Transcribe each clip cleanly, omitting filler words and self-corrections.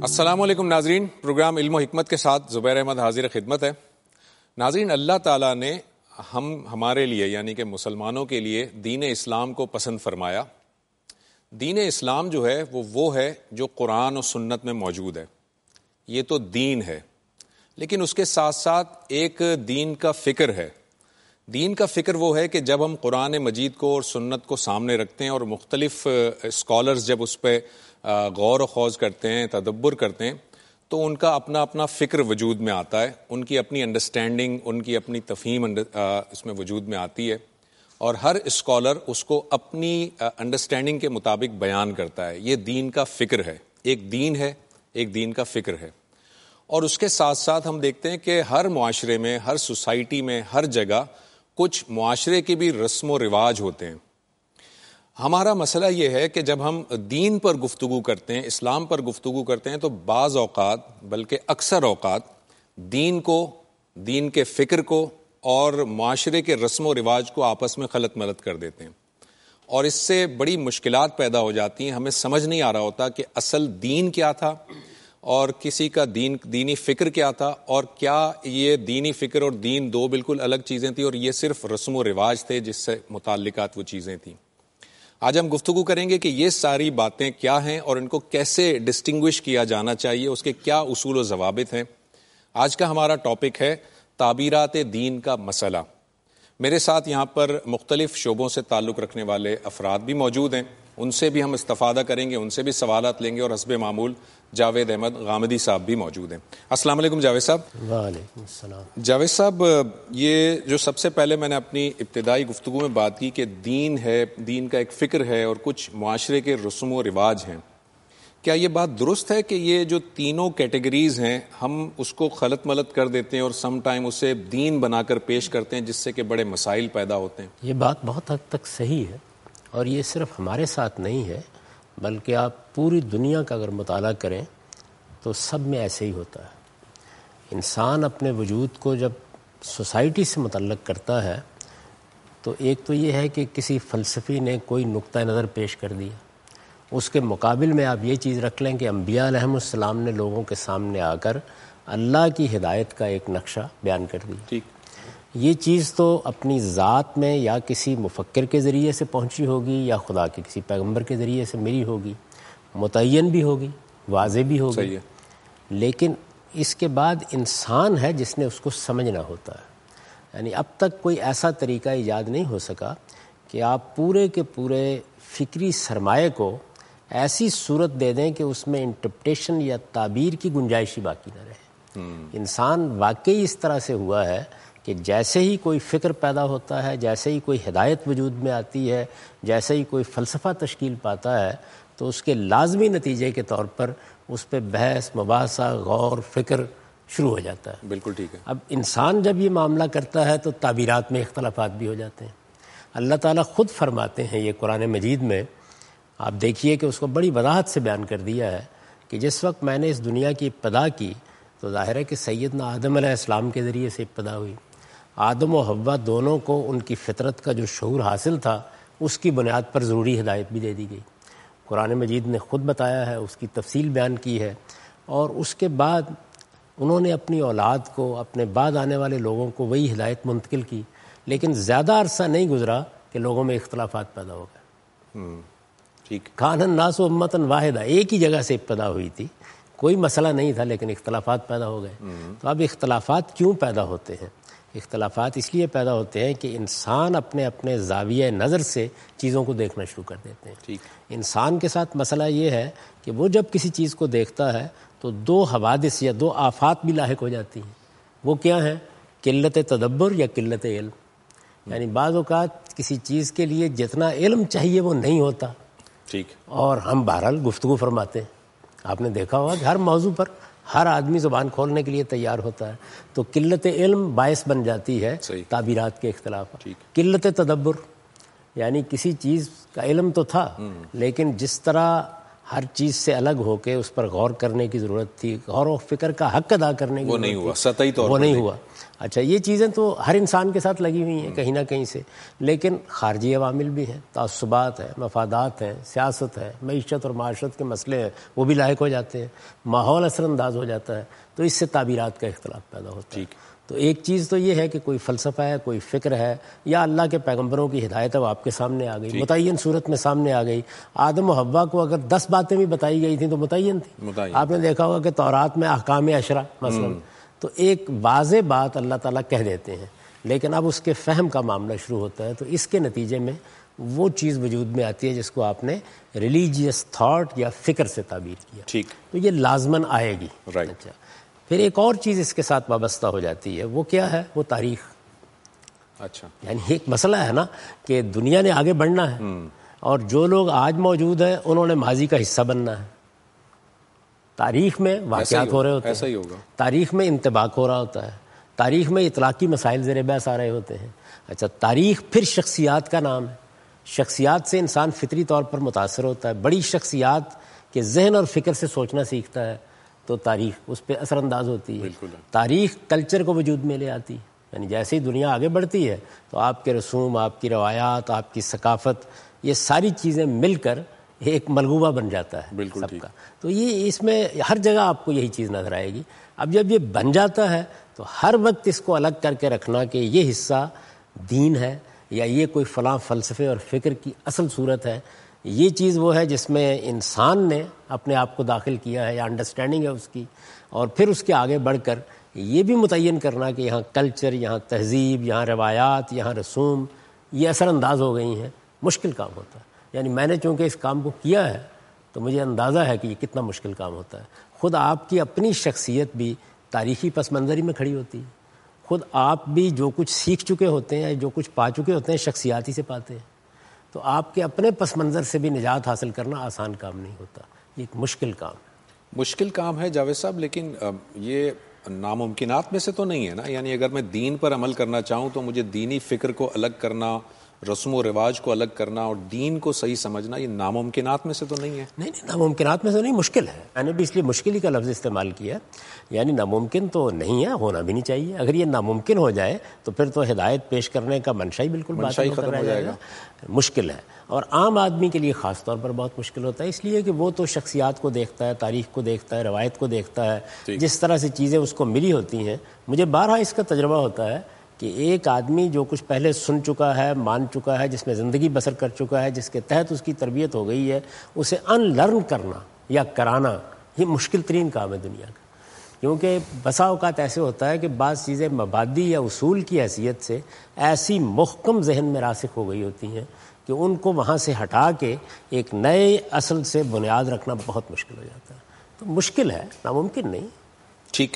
السلام علیکم ناظرین، پروگرام علم و حکمت کے ساتھ زبیر احمد حاضر خدمت ہے۔ ناظرین، اللہ تعالیٰ نے ہمارے لیے یعنی کہ مسلمانوں کے لیے دین اسلام کو پسند فرمایا۔ دین اسلام جو ہے وہ ہے جو قرآن و سنت میں موجود ہے، یہ تو دین ہے، لیکن اس کے ساتھ ساتھ ایک دین کا فکر ہے۔ دین کا فکر وہ ہے کہ جب ہم قرآن مجید کو اور سنت کو سامنے رکھتے ہیں اور مختلف اسکالرز جب اس پہ غور و خوض کرتے ہیں، تدبر کرتے ہیں، تو ان کا اپنا اپنا فکر وجود میں آتا ہے، ان کی اپنی انڈرسٹینڈنگ، ان کی اپنی تفہیم اس میں وجود میں آتی ہے، اور ہر اسکالر اس کو اپنی انڈرسٹینڈنگ کے مطابق بیان کرتا ہے۔ یہ دین کا فکر ہے، ایک دین ہے، ایک دین کا فکر ہے۔ اور اس کے ساتھ ساتھ ہم دیکھتے ہیں کہ ہر معاشرے میں، ہر سوسائٹی میں، ہر جگہ کچھ معاشرے کے بھی رسم و رواج ہوتے ہیں۔ ہمارا مسئلہ یہ ہے کہ جب ہم دین پر گفتگو کرتے ہیں، اسلام پر گفتگو کرتے ہیں، تو بعض اوقات بلکہ اکثر اوقات دین کو، دین کے فکر کو اور معاشرے کے رسم و رواج کو آپس میں خلط ملط کر دیتے ہیں، اور اس سے بڑی مشکلات پیدا ہو جاتی ہیں۔ ہمیں سمجھ نہیں آ رہا ہوتا کہ اصل دین کیا تھا اور کسی کا دینی فکر کیا تھا، اور کیا یہ دینی فکر اور دین دو بالکل الگ چیزیں تھیں اور یہ صرف رسم و رواج تھے جس سے متعلقات وہ چیزیں تھیں۔ آج ہم گفتگو کریں گے کہ یہ ساری باتیں کیا ہیں اور ان کو کیسے ڈسٹنگوش کیا جانا چاہیے، اس کے کیا اصول و ضوابط ہیں۔ آج کا ہمارا ٹاپک ہے تعبیرات دین کا مسئلہ۔ میرے ساتھ یہاں پر مختلف شعبوں سے تعلق رکھنے والے افراد بھی موجود ہیں، ان سے بھی ہم استفادہ کریں گے، ان سے بھی سوالات لیں گے، اور حسب معمول جاوید احمد غامدی صاحب بھی موجود ہیں۔ السلام علیکم جاوید صاحب۔ وعلیکم السلام۔ جاوید صاحب، یہ جو سب سے پہلے میں نے اپنی ابتدائی گفتگو میں بات کی کہ دین ہے، دین کا ایک فکر ہے اور کچھ معاشرے کے رسم و رواج ہیں، کیا یہ بات درست ہے کہ یہ جو تینوں کیٹیگریز ہیں ہم اس کو خلط ملط کر دیتے ہیں اور سم ٹائم اسے دین بنا کر پیش کرتے ہیں، جس سے کہ بڑے مسائل پیدا ہوتے ہیں؟ یہ بات بہت حد تک صحیح ہے، اور یہ صرف ہمارے ساتھ نہیں ہے بلکہ آپ پوری دنیا کا اگر مطالعہ کریں تو سب میں ایسے ہی ہوتا ہے۔ انسان اپنے وجود کو جب سوسائٹی سے متعلق کرتا ہے تو ایک تو یہ ہے کہ کسی فلسفی نے کوئی نقطہ نظر پیش کر دیا، اس کے مقابل میں آپ یہ چیز رکھ لیں کہ انبیاء علیہم السلام نے لوگوں کے سامنے آ کر اللہ کی ہدایت کا ایک نقشہ بیان کر دیا۔ ٹھیک، یہ چیز تو اپنی ذات میں یا کسی مفکر کے ذریعے سے پہنچی ہوگی یا خدا کے کسی پیغمبر کے ذریعے سے ملی ہوگی، متعین بھی ہوگی، واضح بھی ہوگی، صحیح ہے، لیکن اس کے بعد انسان ہے جس نے اس کو سمجھنا ہوتا ہے۔ یعنی اب تک کوئی ایسا طریقہ ایجاد نہیں ہو سکا کہ آپ پورے کے پورے فکری سرمایہ کو ایسی صورت دے دیں کہ اس میں انٹرپریٹیشن یا تعبیر کی گنجائش ہی باقی نہ رہے۔ انسان واقعی اس طرح سے ہوا ہے کہ جیسے ہی کوئی فکر پیدا ہوتا ہے، جیسے ہی کوئی ہدایت وجود میں آتی ہے، جیسے ہی کوئی فلسفہ تشکیل پاتا ہے، تو اس کے لازمی نتیجے کے طور پر اس پہ بحث، مباحثہ، غور، فکر شروع ہو جاتا ہے۔ بالکل ٹھیک ہے۔ اب انسان جب یہ معاملہ کرتا ہے تو تعبیرات میں اختلافات بھی ہو جاتے ہیں۔ اللہ تعالیٰ خود فرماتے ہیں یہ قرآن مجید میں، آپ دیکھیے کہ اس کو بڑی وضاحت سے بیان کر دیا ہے کہ جس وقت میں نے اس دنیا کی ابتدا کی تو ظاہر ہے کہ سیدنا آدم علیہ السلام کے ذریعے سے ابتدا ہوئی۔ آدم و حوا دونوں کو ان کی فطرت کا جو شعور حاصل تھا اس کی بنیاد پر ضروری ہدایت بھی دے دی گئی۔ قرآن مجید نے خود بتایا ہے، اس کی تفصیل بیان کی ہے، اور اس کے بعد انہوں نے اپنی اولاد کو، اپنے بعد آنے والے لوگوں کو وہی ہدایت منتقل کی، لیکن زیادہ عرصہ نہیں گزرا کہ لوگوں میں اختلافات پیدا ہو گئے۔ ٹھیک، کان الناس امۃ واحدہ، ایک ہی جگہ سے ابتدا ہوئی تھی، کوئی مسئلہ نہیں تھا لیکن اختلافات پیدا ہو گئے۔ تو اب اختلافات کیوں پیدا ہوتے ہیں؟ اختلافات اس لیے پیدا ہوتے ہیں کہ انسان اپنے اپنے زاویہ نظر سے چیزوں کو دیکھنا شروع کر دیتے ہیں۔ ٹھیک، انسان کے ساتھ مسئلہ یہ ہے کہ وہ جب کسی چیز کو دیکھتا ہے تو دو حوادث یا دو آفات بھی لاحق ہو جاتی ہیں۔ وہ کیا ہیں؟ قلت تدبر یا قلت علم۔ یعنی بعض اوقات کسی چیز کے لیے جتنا علم چاہیے وہ نہیں ہوتا، ٹھیک، اور ہم بہرحال گفتگو فرماتے ہیں۔ آپ نے دیکھا ہوگا کہ ہر موضوع پر ہر آدمی زبان کھولنے کے لیے تیار ہوتا ہے، تو قلت علم باعث بن جاتی ہے صحیح، تعبیرات کے اختلاف۔ ٹھیک، قلت تدبر یعنی کسی چیز کا علم تو تھا لیکن جس طرح ہر چیز سے الگ ہو کے اس پر غور کرنے کی ضرورت تھی، غور و فکر کا حق ادا کرنے کی وہ نہیں ہوا، سطحی طور وہ پر نہیں ہوا۔ اچھا یہ چیزیں تو ہر انسان کے ساتھ لگی ہوئی ہیں کہیں نہ کہیں سے، لیکن خارجی عوامل بھی ہیں، تعصبات ہیں، مفادات ہیں، سیاست ہے، معیشت اور معاشرت کے مسئلے ہیں، وہ بھی لاحق ہو جاتے ہیں، ماحول اثر انداز ہو جاتا ہے، تو اس سے تعبیرات کا اختلاف پیدا ہوتا ہے۔ تو ایک چیز تو یہ ہے کہ کوئی فلسفہ ہے، کوئی فکر ہے، یا اللہ کے پیغمبروں کی ہدایت ہے وہ آپ کے سامنے آ گئی، متعین صورت میں سامنے آ گئی۔ آدم و حوا کو اگر 10 باتیں بھی بتائی گئی تھیں تو متعین تھی۔ آپ نے دیکھا ہوگا کہ تورات میں احکام عشرہ مثلا، تو ایک واضح بات اللہ تعالیٰ کہہ دیتے ہیں، لیکن اب اس کے فہم کا معاملہ شروع ہوتا ہے، تو اس کے نتیجے میں وہ چیز وجود میں آتی ہے جس کو آپ نے ریلیجیس تھاٹ یا فکر سے تعبیر کیا، تو یہ لازماً آئے گی۔ اچھا، پھر ایک اور چیز اس کے ساتھ وابستہ ہو جاتی ہے، وہ کیا ہے؟ وہ تاریخ۔ اچھا، یعنی ایک مسئلہ ہے نا کہ دنیا نے آگے بڑھنا ہے، اور جو لوگ آج موجود ہیں انہوں نے ماضی کا حصہ بننا ہے۔ تاریخ میں واقعات ہو رہے ہوتے ہیں، تاریخ میں انطباق ہو رہا ہوتا ہے، تاریخ میں اطلاقی مسائل زیر بحث آ رہے ہوتے ہیں۔ اچھا، تاریخ پھر شخصیات کا نام ہے، شخصیات سے انسان فطری طور پر متاثر ہوتا ہے، بڑی شخصیات کے ذہن اور فکر سے سوچنا سیکھتا ہے، تو تاریخ اس پہ اثر انداز ہوتی ہے۔ تاریخ کلچر کو وجود میں لے آتی ہے، یعنی جیسے ہی دنیا آگے بڑھتی ہے تو آپ کے رسوم، آپ کی روایات، آپ کی ثقافت، یہ ساری چیزیں مل کر ایک ملغوبہ بن جاتا ہے سب کا۔ تو یہ اس میں ہر جگہ آپ کو یہی چیز نظر آئے گی۔ اب جب یہ بن جاتا ہے تو ہر وقت اس کو الگ کر کے رکھنا کہ یہ حصہ دین ہے یا یہ کوئی فلاں فلسفے اور فکر کی اصل صورت ہے، یہ چیز وہ ہے جس میں انسان نے اپنے آپ کو داخل کیا ہے یا انڈرسٹینڈنگ ہے اس کی، اور پھر اس کے آگے بڑھ کر یہ بھی متعین کرنا کہ یہاں کلچر، یہاں تہذیب، یہاں روایات، یہاں رسوم یہ اثر انداز ہو گئی ہیں، مشکل کام ہوتا ہے۔ یعنی میں نے چونکہ اس کام کو کیا ہے تو مجھے اندازہ ہے کہ یہ کتنا مشکل کام ہوتا ہے۔ خود آپ کی اپنی شخصیت بھی تاریخی پس منظری میں کھڑی ہوتی ہے، خود آپ بھی جو کچھ سیکھ چکے ہوتے ہیں، جو کچھ پا چکے ہوتے ہیں، شخصیاتی سے پاتے ہیں، تو آپ کے اپنے پس منظر سے بھی نجات حاصل کرنا آسان کام نہیں ہوتا، یہ ایک مشکل کام ہے۔ مشکل کام ہے جاوید صاحب، لیکن یہ ناممکنات میں سے تو نہیں ہے نا؟ یعنی اگر میں دین پر عمل کرنا چاہوں تو مجھے دینی فکر کو الگ کرنا، رسم و رواج کو الگ کرنا اور دین کو صحیح سمجھنا، یہ ناممکنات میں سے تو نہیں ہے؟ نہیں، ناممکنات میں سے نہیں، مشکل ہے۔ میں نے بھی اس لیے مشکل ہی کا لفظ استعمال کیا، یعنی ناممکن تو نہیں ہے، ہونا بھی نہیں چاہیے۔ اگر یہ ناممکن ہو جائے تو پھر تو ہدایت پیش کرنے کا منشا ہی بالکل باطل ختم ہو جائے گا۔ مشکل ہے، اور عام آدمی کے لیے خاص طور پر بہت مشکل ہوتا ہے، اس لیے کہ وہ تو شخصیات کو دیکھتا ہے، تاریخ کو دیکھتا ہے، روایت کو دیکھتا ہے، جس طرح سے چیزیں اس کو ملی ہوتی ہیں۔ مجھے بارہا اس کا تجربہ ہوتا ہے کہ ایک آدمی جو کچھ پہلے سن چکا ہے، مان چکا ہے، جس میں زندگی بسر کر چکا ہے، جس کے تحت اس کی تربیت ہو گئی ہے، اسے ان لرن کرنا یا کرانا یہ مشکل ترین کام ہے دنیا کا، کیونکہ بسا اوقات ایسے ہوتا ہے کہ بعض چیزیں مبادی یا اصول کی حیثیت سے ایسی محکم ذہن میں راسخ ہو گئی ہوتی ہیں کہ ان کو وہاں سے ہٹا کے ایک نئے اصل سے بنیاد رکھنا بہت مشکل ہو جاتا ہے۔ تو مشکل ہے، ناممکن نہیں۔ ٹھیک،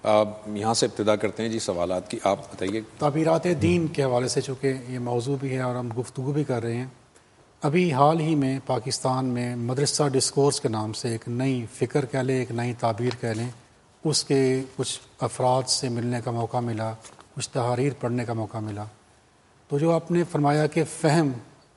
یہاں سے ابتدا کرتے ہیں جی سوالات کی، آپ بتائیے۔ تعبیرات دین کے حوالے سے چونکہ یہ موضوع بھی ہے اور ہم گفتگو بھی کر رہے ہیں، ابھی حال ہی میں پاکستان میں مدرسہ ڈسکورس کے نام سے ایک نئی فکر کہہ لیں، ایک نئی تعبیر کہہ لیں، اس کے کچھ افراد سے ملنے کا موقع ملا، کچھ تحاریر پڑھنے کا موقع ملا، تو جو آپ نے فرمایا کہ فہم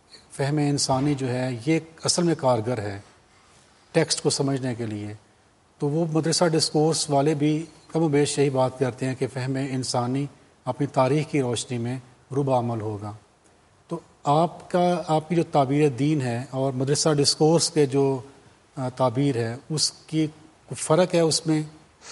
انسانی جو ہے یہ اصل میں کارگر ہے ٹیکسٹ کو سمجھنے کے لیے، تو وہ مدرسہ ڈسکورس والے بھی کم و بیش یہی بات کرتے ہیں کہ فہم انسانی اپنی تاریخ کی روشنی میں ربع عمل ہوگا۔ تو آپ کی جو تعبیر دین ہے اور مدرسہ ڈسکورس کے جو تعبیر ہے اس کی فرق ہے اس میں،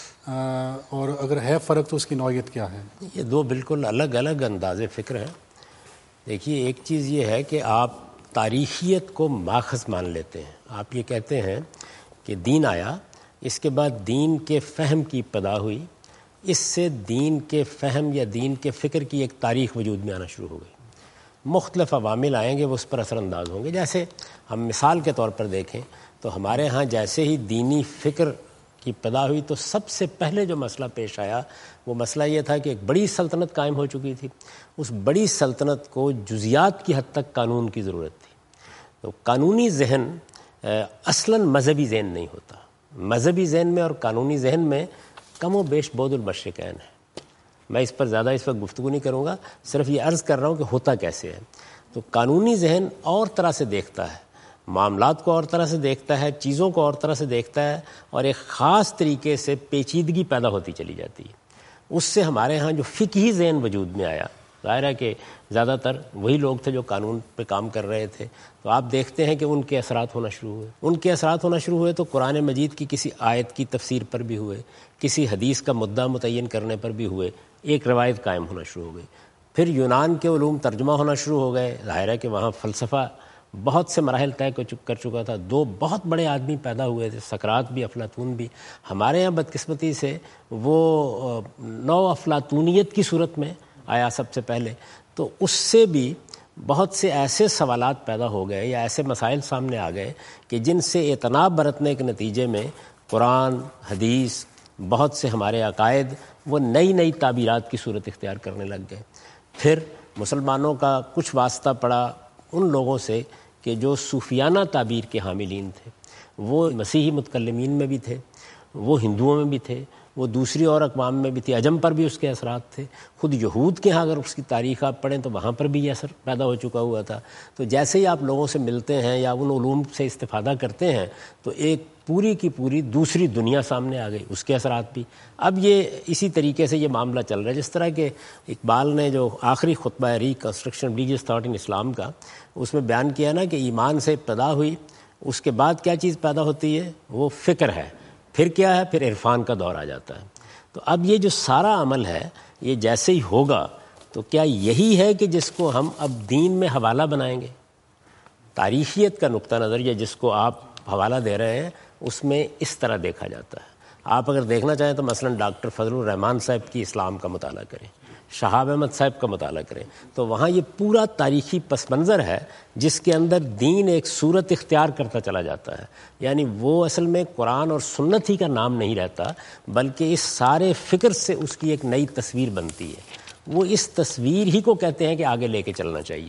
اور اگر ہے فرق تو اس کی نوعیت کیا ہے؟ یہ دو بالکل الگ الگ انداز فکر ہیں۔ دیکھیے، ایک چیز یہ ہے کہ آپ تاریخیت کو ماخذ مان لیتے ہیں، آپ یہ کہتے ہیں کہ دین آیا، اس کے بعد دین کے فہم کی ابتدا ہوئی، اس سے دین کے فہم یا دین کے فکر کی ایک تاریخ وجود میں آنا شروع ہو گئی، مختلف عوامل آئیں گے وہ اس پر اثر انداز ہوں گے۔ جیسے ہم مثال کے طور پر دیکھیں تو ہمارے ہاں جیسے ہی دینی فکر کی ابتدا ہوئی تو سب سے پہلے جو مسئلہ پیش آیا وہ مسئلہ یہ تھا کہ ایک بڑی سلطنت قائم ہو چکی تھی، اس بڑی سلطنت کو جزیات کی حد تک قانون کی ضرورت تھی۔ تو قانونی ذہن اصلاً مذہبی ذہن نہیں ہوتا، مذہبی ذہن میں اور قانونی ذہن میں کم و بیش بعد المشرقین ہے۔ میں اس پر زیادہ اس وقت گفتگو نہیں کروں گا، صرف یہ عرض کر رہا ہوں کہ ہوتا کیسے ہے۔ تو قانونی ذہن اور طرح سے دیکھتا ہے، معاملات کو اور طرح سے دیکھتا ہے، چیزوں کو اور طرح سے دیکھتا ہے، اور ایک خاص طریقے سے پیچیدگی پیدا ہوتی چلی جاتی ہے۔ اس سے ہمارے ہاں جو فقہی ذہن وجود میں آیا، ظاہر ہے کہ زیادہ تر وہی لوگ تھے جو قانون پہ کام کر رہے تھے، تو آپ دیکھتے ہیں کہ ان کے اثرات ہونا شروع ہوئے تو قرآن مجید کی کسی آیت کی تفسیر پر بھی ہوئے، کسی حدیث کا مدعا متعین کرنے پر بھی ہوئے، ایک روایت قائم ہونا شروع ہو گئی۔ پھر یونان کے علوم ترجمہ ہونا شروع ہو گئے، ظاہر ہے کہ وہاں فلسفہ بہت سے مراحل طے کر چکا تھا، دو بہت بڑے آدمی پیدا ہوئے تھے، سقراط بھی افلاطون بھی۔ ہمارے یہاں بدقسمتی سے وہ نو افلاطونیت کی صورت میں آیا سب سے پہلے، تو اس سے بھی بہت سے ایسے سوالات پیدا ہو گئے یا ایسے مسائل سامنے آ گئے کہ جن سے اعتناب برتنے کے نتیجے میں قرآن، حدیث، بہت سے ہمارے عقائد وہ نئی تعبیرات کی صورت اختیار کرنے لگ گئے۔ پھر مسلمانوں کا کچھ واسطہ پڑا ان لوگوں سے کہ جو صوفیانہ تعبیر کے حاملین تھے، وہ مسیحی متکلمین میں بھی تھے، وہ ہندوؤں میں بھی تھے، وہ دوسری اور اقوام میں بھی تھی، عجم پر بھی اس کے اثرات تھے، خود یہود کے ہاں اگر اس کی تاریخ آپ پڑھیں تو وہاں پر بھی یہ اثر پیدا ہو چکا ہوا تھا۔ تو جیسے ہی آپ لوگوں سے ملتے ہیں یا ان علوم سے استفادہ کرتے ہیں تو ایک پوری کی پوری دوسری دنیا سامنے آ گئی، اس کے اثرات بھی۔ اب یہ اسی طریقے سے یہ معاملہ چل رہا ہے، جس طرح کہ اقبال نے جو آخری خطبہ ہے reconstruction religious thought in Islam کا، اس میں بیان کیا نا کہ ایمان سے ابتدا ہوئی، اس کے بعد کیا چیز پیدا ہوتی ہے؟ وہ فکر ہے، پھر کیا ہے؟ پھر عرفان کا دور آ جاتا ہے۔ تو اب یہ جو سارا عمل ہے یہ جیسے ہی ہوگا تو کیا یہی ہے کہ جس کو ہم اب دین میں حوالہ بنائیں گے؟ تاریخیت کا نقطہ نظر یا جس کو آپ حوالہ دے رہے ہیں اس میں اس طرح دیکھا جاتا ہے۔ آپ اگر دیکھنا چاہیں تو مثلا ڈاکٹر فضل الرحمان صاحب کی اسلام کا مطالعہ کریں، شہاب احمد صاحب کا مطالعہ کریں، تو وہاں یہ پورا تاریخی پس منظر ہے جس کے اندر دین ایک صورت اختیار کرتا چلا جاتا ہے۔ یعنی وہ اصل میں قرآن اور سنت ہی کا نام نہیں رہتا، بلکہ اس سارے فکر سے اس کی ایک نئی تصویر بنتی ہے۔ وہ اس تصویر ہی کو کہتے ہیں کہ آگے لے کے چلنا چاہیے۔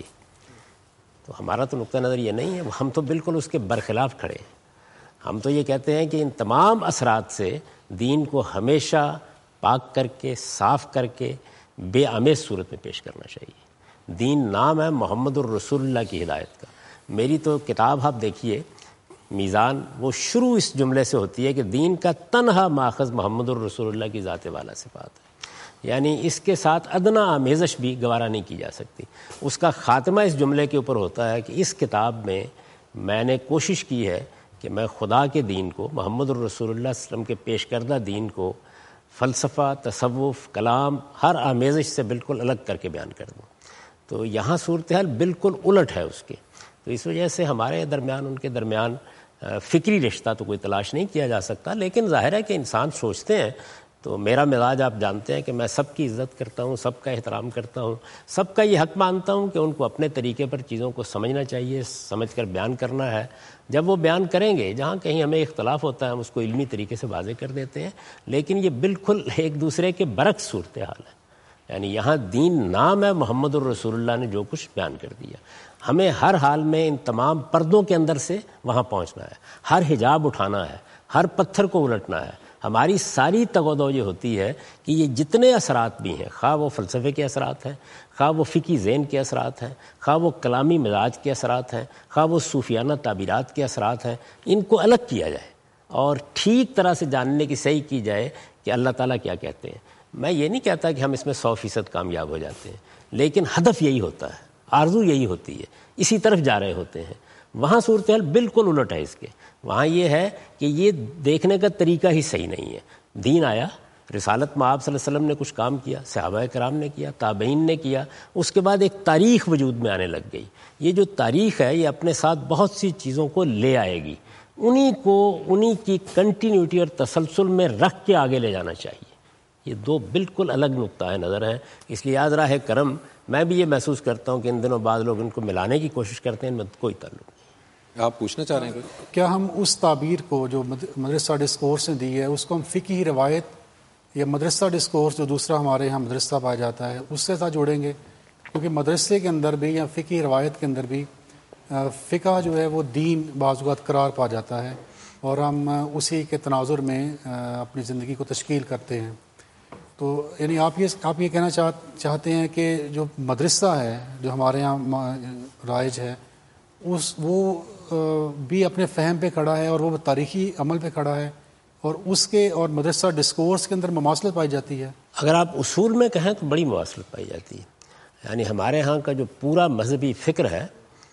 تو ہمارا تو نقطہ نظر یہ نہیں ہے، ہم تو بالکل اس کے برخلاف کھڑے ہیں۔ ہم تو یہ کہتے ہیں کہ ان تمام اثرات سے دین کو ہمیشہ پاک کر کے، صاف کر کے، بے آمیز صورت میں پیش کرنا چاہیے۔ دین نام ہے محمد الرسول اللہ کی ہدایت کا۔ میری تو کتاب آپ دیکھیے میزان، وہ شروع اس جملے سے ہوتی ہے کہ دین کا تنہا ماخذ محمد الرسول اللہ کی ذات والا صفات ہے، یعنی اس کے ساتھ ادنا آمیزش بھی گوارا نہیں کی جا سکتی۔ اس کا خاتمہ اس جملے کے اوپر ہوتا ہے کہ اس کتاب میں نے کوشش کی ہے کہ میں خدا کے دین کو، محمد الرسول اللہ صلی اللہ علیہ وسلم کے پیش کردہ دین کو فلسفہ، تصوف، کلام، ہر آمیزش سے بالکل الگ کر کے بیان کر دوں۔ تو یہاں صورتحال بالکل الٹ ہے اس کے، تو اس وجہ سے ہمارے درمیان ان کے درمیان فکری رشتہ تو کوئی تلاش نہیں کیا جا سکتا۔ لیکن ظاہر ہے کہ انسان سوچتے ہیں، تو میرا مزاج آپ جانتے ہیں کہ میں سب کی عزت کرتا ہوں، سب کا احترام کرتا ہوں، سب کا یہ حق مانتا ہوں کہ ان کو اپنے طریقے پر چیزوں کو سمجھنا چاہیے، سمجھ کر بیان کرنا ہے۔ جب وہ بیان کریں گے، جہاں کہیں ہمیں اختلاف ہوتا ہے ہم اس کو علمی طریقے سے واضح کر دیتے ہیں، لیکن یہ بالکل ایک دوسرے کے برعکس صورتحال ہے۔ یعنی یہاں دین نام ہے، محمد الرسول اللہ نے جو کچھ بیان کر دیا، ہمیں ہر حال میں ان تمام پردوں کے اندر سے وہاں پہنچنا ہے، ہر حجاب اٹھانا ہے، ہر پتھر کو الٹنا ہے۔ ہماری ساری تگودو یہ ہوتی ہے کہ یہ جتنے اثرات بھی ہیں، خواہ وہ فلسفے کے اثرات ہیں، خواہ وہ فقہی ذہن کے اثرات ہیں، خواہ وہ کلامی مزاج کے اثرات ہیں، خواہ وہ صوفیانہ تعبیرات کے اثرات ہیں، ان کو الگ کیا جائے اور ٹھیک طرح سے جاننے کی صحیح کی جائے کہ اللہ تعالیٰ کیا کہتے ہیں۔ میں یہ نہیں کہتا کہ ہم اس میں 100% کامیاب ہو جاتے ہیں، لیکن ہدف یہی ہوتا ہے، آرزو یہی ہوتی ہے، اسی طرف جا رہے ہوتے ہیں۔ وہاں صورتحال بالکل الٹ ہے اس کے، وہاں یہ ہے کہ یہ دیکھنے کا طریقہ ہی صحیح نہیں ہے۔ دین آیا، رسالت میں آپ صلی اللہ علیہ وسلم نے کچھ کام کیا، صحابہ کرام نے کیا، تابعین نے کیا، اس کے بعد ایک تاریخ وجود میں آنے لگ گئی۔ یہ جو تاریخ ہے یہ اپنے ساتھ بہت سی چیزوں کو لے آئے گی، انہی کی کنٹینیوٹی اور تسلسل میں رکھ کے آگے لے جانا چاہیے۔ یہ دو بالکل الگ نقطہ نظر ہیں، اس لیے راہ کرم میں بھی یہ محسوس کرتا ہوں کہ ان دنوں بعض لوگ ان کو ملانے کی کوشش کرتے ہیں، ان میں کوئی تعلق نہیں۔ آپ پوچھنا چاہ رہے ہیں کیا ہم اس تعبیر کو جو مدرسہ ڈسکورس نے دی ہے اس کو ہم فقہی روایت یا مدرسہ ڈسکورس جو دوسرا ہمارے یہاں مدرسہ پایا جاتا ہے اس سے ساتھ جوڑیں گے؟ کیونکہ مدرسے کے اندر بھی یا فقہی روایت کے اندر بھی فقہ جو ہے وہ دین بعض اوقات قرار پا جاتا ہے اور ہم اسی کے تناظر میں اپنی زندگی کو تشکیل کرتے ہیں۔ تو یعنی آپ یہ کہنا چاہتے ہیں کہ جو مدرسہ ہے جو ہمارے یہاں رائج ہے وہ بھی اپنے فہم پہ کھڑا ہے اور وہ تاریخی عمل پہ کھڑا ہے، اور اس کے اور مدرسہ ڈسکورس کے اندر مماثلت پائی جاتی ہے؟ اگر آپ اصول میں کہیں تو بڑی مماثلت پائی جاتی ہے. یعنی ہمارے ہاں کا جو پورا مذہبی فکر ہے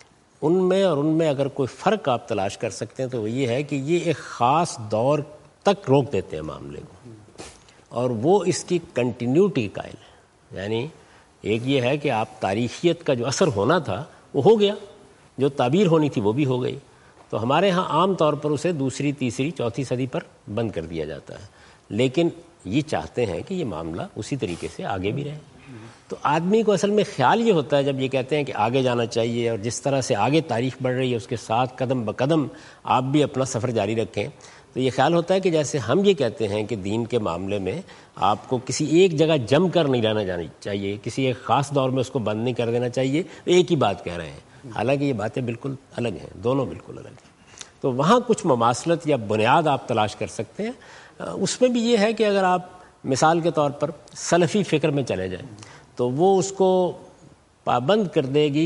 ان میں اور ان میں اگر کوئی فرق آپ تلاش کر سکتے ہیں تو وہ یہ ہے کہ یہ ایک خاص دور تک روک دیتے ہیں معاملے کو اور وہ اس کی کنٹینیوٹی قائل ہے. یعنی ایک یہ ہے کہ آپ تاریخیت کا جو اثر ہونا تھا وہ ہو گیا، جو تعبیر ہونی تھی وہ بھی ہو گئی. تو ہمارے ہاں عام طور پر اسے دوسری تیسری چوتھی صدی پر بند کر دیا جاتا ہے، لیکن یہ چاہتے ہیں کہ یہ معاملہ اسی طریقے سے آگے بھی رہے. تو آدمی کو اصل میں خیال یہ ہوتا ہے جب یہ کہتے ہیں کہ آگے جانا چاہیے اور جس طرح سے آگے تاریخ بڑھ رہی ہے اس کے ساتھ قدم بقدم آپ بھی اپنا سفر جاری رکھیں، تو یہ خیال ہوتا ہے کہ جیسے ہم یہ کہتے ہیں کہ دین کے معاملے میں آپ کو کسی ایک جگہ جم کر نہیں رہنا جانا چاہیے، کسی ایک خاص دور میں اس کو بند نہیں کر دینا چاہیے، ایک ہی بات کہہ رہے ہیں. حالانکہ یہ باتیں بالکل الگ ہیں، دونوں بالکل الگ ہیں. تو وہاں کچھ مماثلت یا بنیاد آپ تلاش کر سکتے ہیں. اس میں بھی یہ ہے کہ اگر آپ مثال کے طور پر سلفی فکر میں چلے جائیں تو وہ اس کو پابند کر دے گی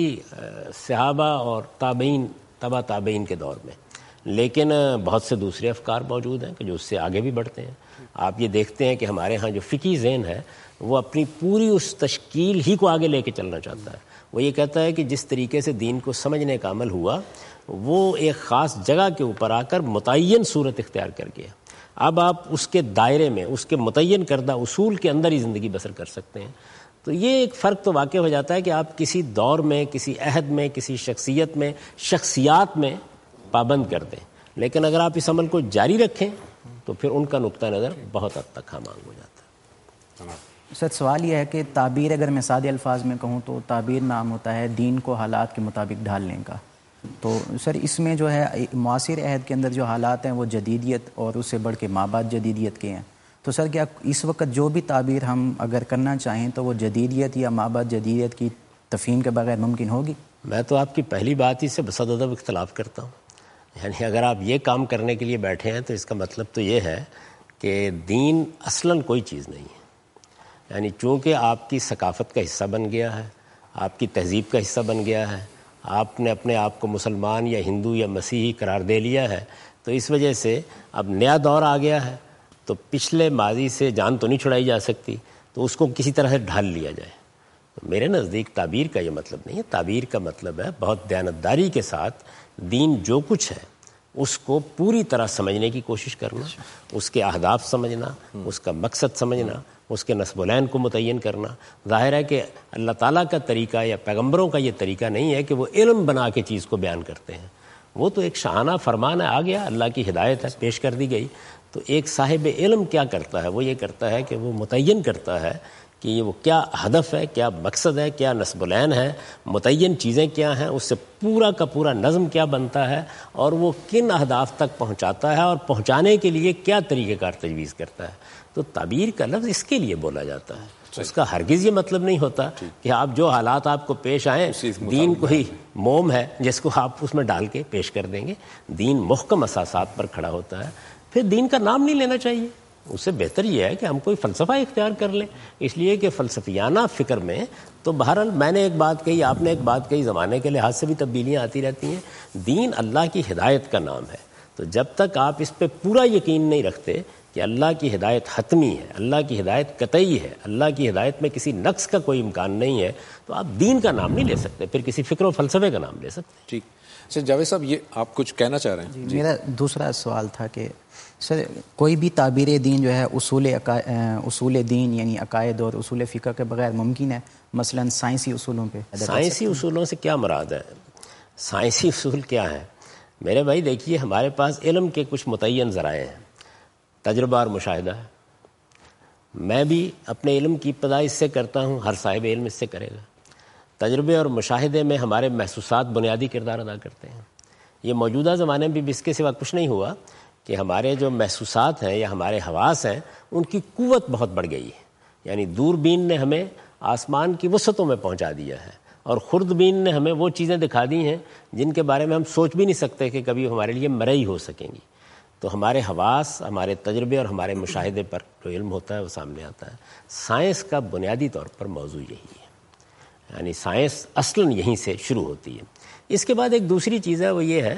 صحابہ اور تابعین تبع تابعین کے دور میں، لیکن بہت سے دوسرے افکار موجود ہیں کہ جو اس سے آگے بھی بڑھتے ہیں. آپ یہ دیکھتے ہیں کہ ہمارے ہاں جو فقہی ذہن ہے وہ اپنی پوری اس تشکیل ہی کو آگے لے کے چلنا چاہتا ہے. وہ یہ کہتا ہے کہ جس طریقے سے دین کو سمجھنے کا عمل ہوا وہ ایک خاص جگہ کے اوپر آ کر متعین صورت اختیار کر گیا. اب آپ اس کے دائرے میں اس کے متعین کردہ اصول کے اندر ہی زندگی بسر کر سکتے ہیں. تو یہ ایک فرق تو واقع ہو جاتا ہے کہ آپ کسی دور میں، کسی عہد میں، کسی شخصیت میں، شخصیات میں پابند کر دیں، لیکن اگر آپ اس عمل کو جاری رکھیں تو پھر ان کا نقطہ نظر بہت حد تک ہم-آہنگ ہو جاتا ہے. سر سوال یہ ہے کہ تعبیر اگر میں سادے الفاظ میں کہوں تو تعبیر نام ہوتا ہے دین کو حالات کے مطابق ڈھالنے کا. تو سر اس میں جو ہے معاصر عہد کے اندر جو حالات ہیں وہ جدیدیت اور اس سے بڑھ کے مابعد جدیدیت کے ہیں. تو سر کیا اس وقت جو بھی تعبیر ہم اگر کرنا چاہیں تو وہ جدیدیت یا مابعد جدیدیت کی تفہیم کے بغیر ممکن ہوگی؟ میں تو آپ کی پہلی بات ہی سے بصدد اختلاف کرتا ہوں. یعنی اگر آپ یہ کام کرنے کے لیے بیٹھے ہیں تو اس کا مطلب تو یہ ہے کہ دین اصلاً کوئی چیز نہیں ہے. یعنی چونکہ آپ کی ثقافت کا حصہ بن گیا ہے، آپ کی تہذیب کا حصہ بن گیا ہے، آپ نے اپنے آپ کو مسلمان یا ہندو یا مسیحی قرار دے لیا ہے، تو اس وجہ سے اب نیا دور آ گیا ہے تو پچھلے ماضی سے جان تو نہیں چھڑائی جا سکتی، تو اس کو کسی طرح سے ڈھال لیا جائے. میرے نزدیک تعبیر کا یہ مطلب نہیں ہے. تعبیر کا مطلب ہے بہت دیانتداری کے ساتھ دین جو کچھ ہے اس کو پوری طرح سمجھنے کی کوشش کرنا، اس کے اہداف سمجھنا، اس کا مقصد سمجھنا، اس کے نصب العین کو متعین کرنا. ظاہر ہے کہ اللہ تعالیٰ کا طریقہ یا پیغمبروں کا یہ طریقہ نہیں ہے کہ وہ علم بنا کے چیز کو بیان کرتے ہیں. وہ تو ایک شاہانہ فرمان ہے، آ گیا، اللہ کی ہدایت ہے، پیش کر دی گئی. تو ایک صاحب علم کیا کرتا ہے؟ وہ یہ کرتا ہے کہ وہ متعین کرتا ہے کہ یہ وہ کیا ہدف ہے، کیا مقصد ہے، کیا نصب العین ہے، متعین چیزیں کیا ہیں، اس سے پورا کا پورا نظم کیا بنتا ہے اور وہ کن اہداف تک پہنچاتا ہے اور پہنچانے کے لیے کیا طریقہ کار تجویز کرتا ہے. تو تعبیر کا لفظ اس کے لیے بولا جاتا ہے. اس کا ہرگز یہ مطلب نہیں ہوتا کہ آپ جو حالات آپ کو پیش آئیں دین کوئی موم ہے جس کو آپ اس میں ڈال کے پیش کر دیں گے. دین محکم اساسات پر کھڑا ہوتا ہے. پھر دین کا نام نہیں لینا چاہیے. اس سے بہتر یہ ہے کہ ہم کوئی فلسفہ اختیار کر لیں، اس لیے کہ فلسفیانہ فکر میں تو بہرحال میں نے ایک بات کہی، آپ نے ایک بات کہی، زمانے کے لحاظ سے بھی تبدیلیاں آتی رہتی ہیں. دین اللہ کی ہدایت کا نام ہے. تو جب تک آپ اس پہ پورا یقین نہیں رکھتے کہ اللہ کی ہدایت حتمی ہے، اللہ کی ہدایت قطعی ہے، اللہ کی ہدایت میں کسی نقص کا کوئی امکان نہیں ہے، تو آپ دین کا نام نہیں لے سکتے، پھر کسی فکر و فلسفے کا نام لے سکتے. ٹھیک. سر جاوید صاحب، یہ آپ کچھ کہنا چاہ رہے ہیں؟ جی میرا دوسرا سوال تھا کہ سر کوئی بھی تعبیر دین جو ہے اصول دین یعنی عقائد اور اصول فقہ کے بغیر ممکن ہے؟ مثلا سائنسی اصولوں پہ. سائنسی اصولوں سے کیا مراد ہے؟ سائنسی اصول کیا ہے میرے بھائی؟ دیکھیے ہمارے پاس علم کے کچھ متعین ذرائع ہیں، تجربہ اور مشاہدہ ہے. میں بھی اپنے علم کی ابتدا اس سے کرتا ہوں، ہر صاحب علم اس سے کرے گا. تجربے اور مشاہدے میں ہمارے محسوسات بنیادی کردار ادا کرتے ہیں. یہ موجودہ زمانے میں بھی اس کے سوا کچھ نہیں ہوا کہ ہمارے جو محسوسات ہیں یا ہمارے حواس ہیں ان کی قوت بہت بڑھ گئی ہے. یعنی دوربین نے ہمیں آسمان کی وسعتوں میں پہنچا دیا ہے اور خوردبین نے ہمیں وہ چیزیں دکھا دی ہیں جن کے بارے میں ہم سوچ بھی نہیں سکتے کہ کبھی ہمارے لیے مرئی ہو سکیں گی. تو ہمارے حواس، ہمارے تجربے اور ہمارے مشاہدے پر جو علم ہوتا ہے وہ سامنے آتا ہے. سائنس کا بنیادی طور پر موضوع یہی ہے، یعنی سائنس اصلاً یہیں سے شروع ہوتی ہے. اس کے بعد ایک دوسری چیز ہے، وہ یہ ہے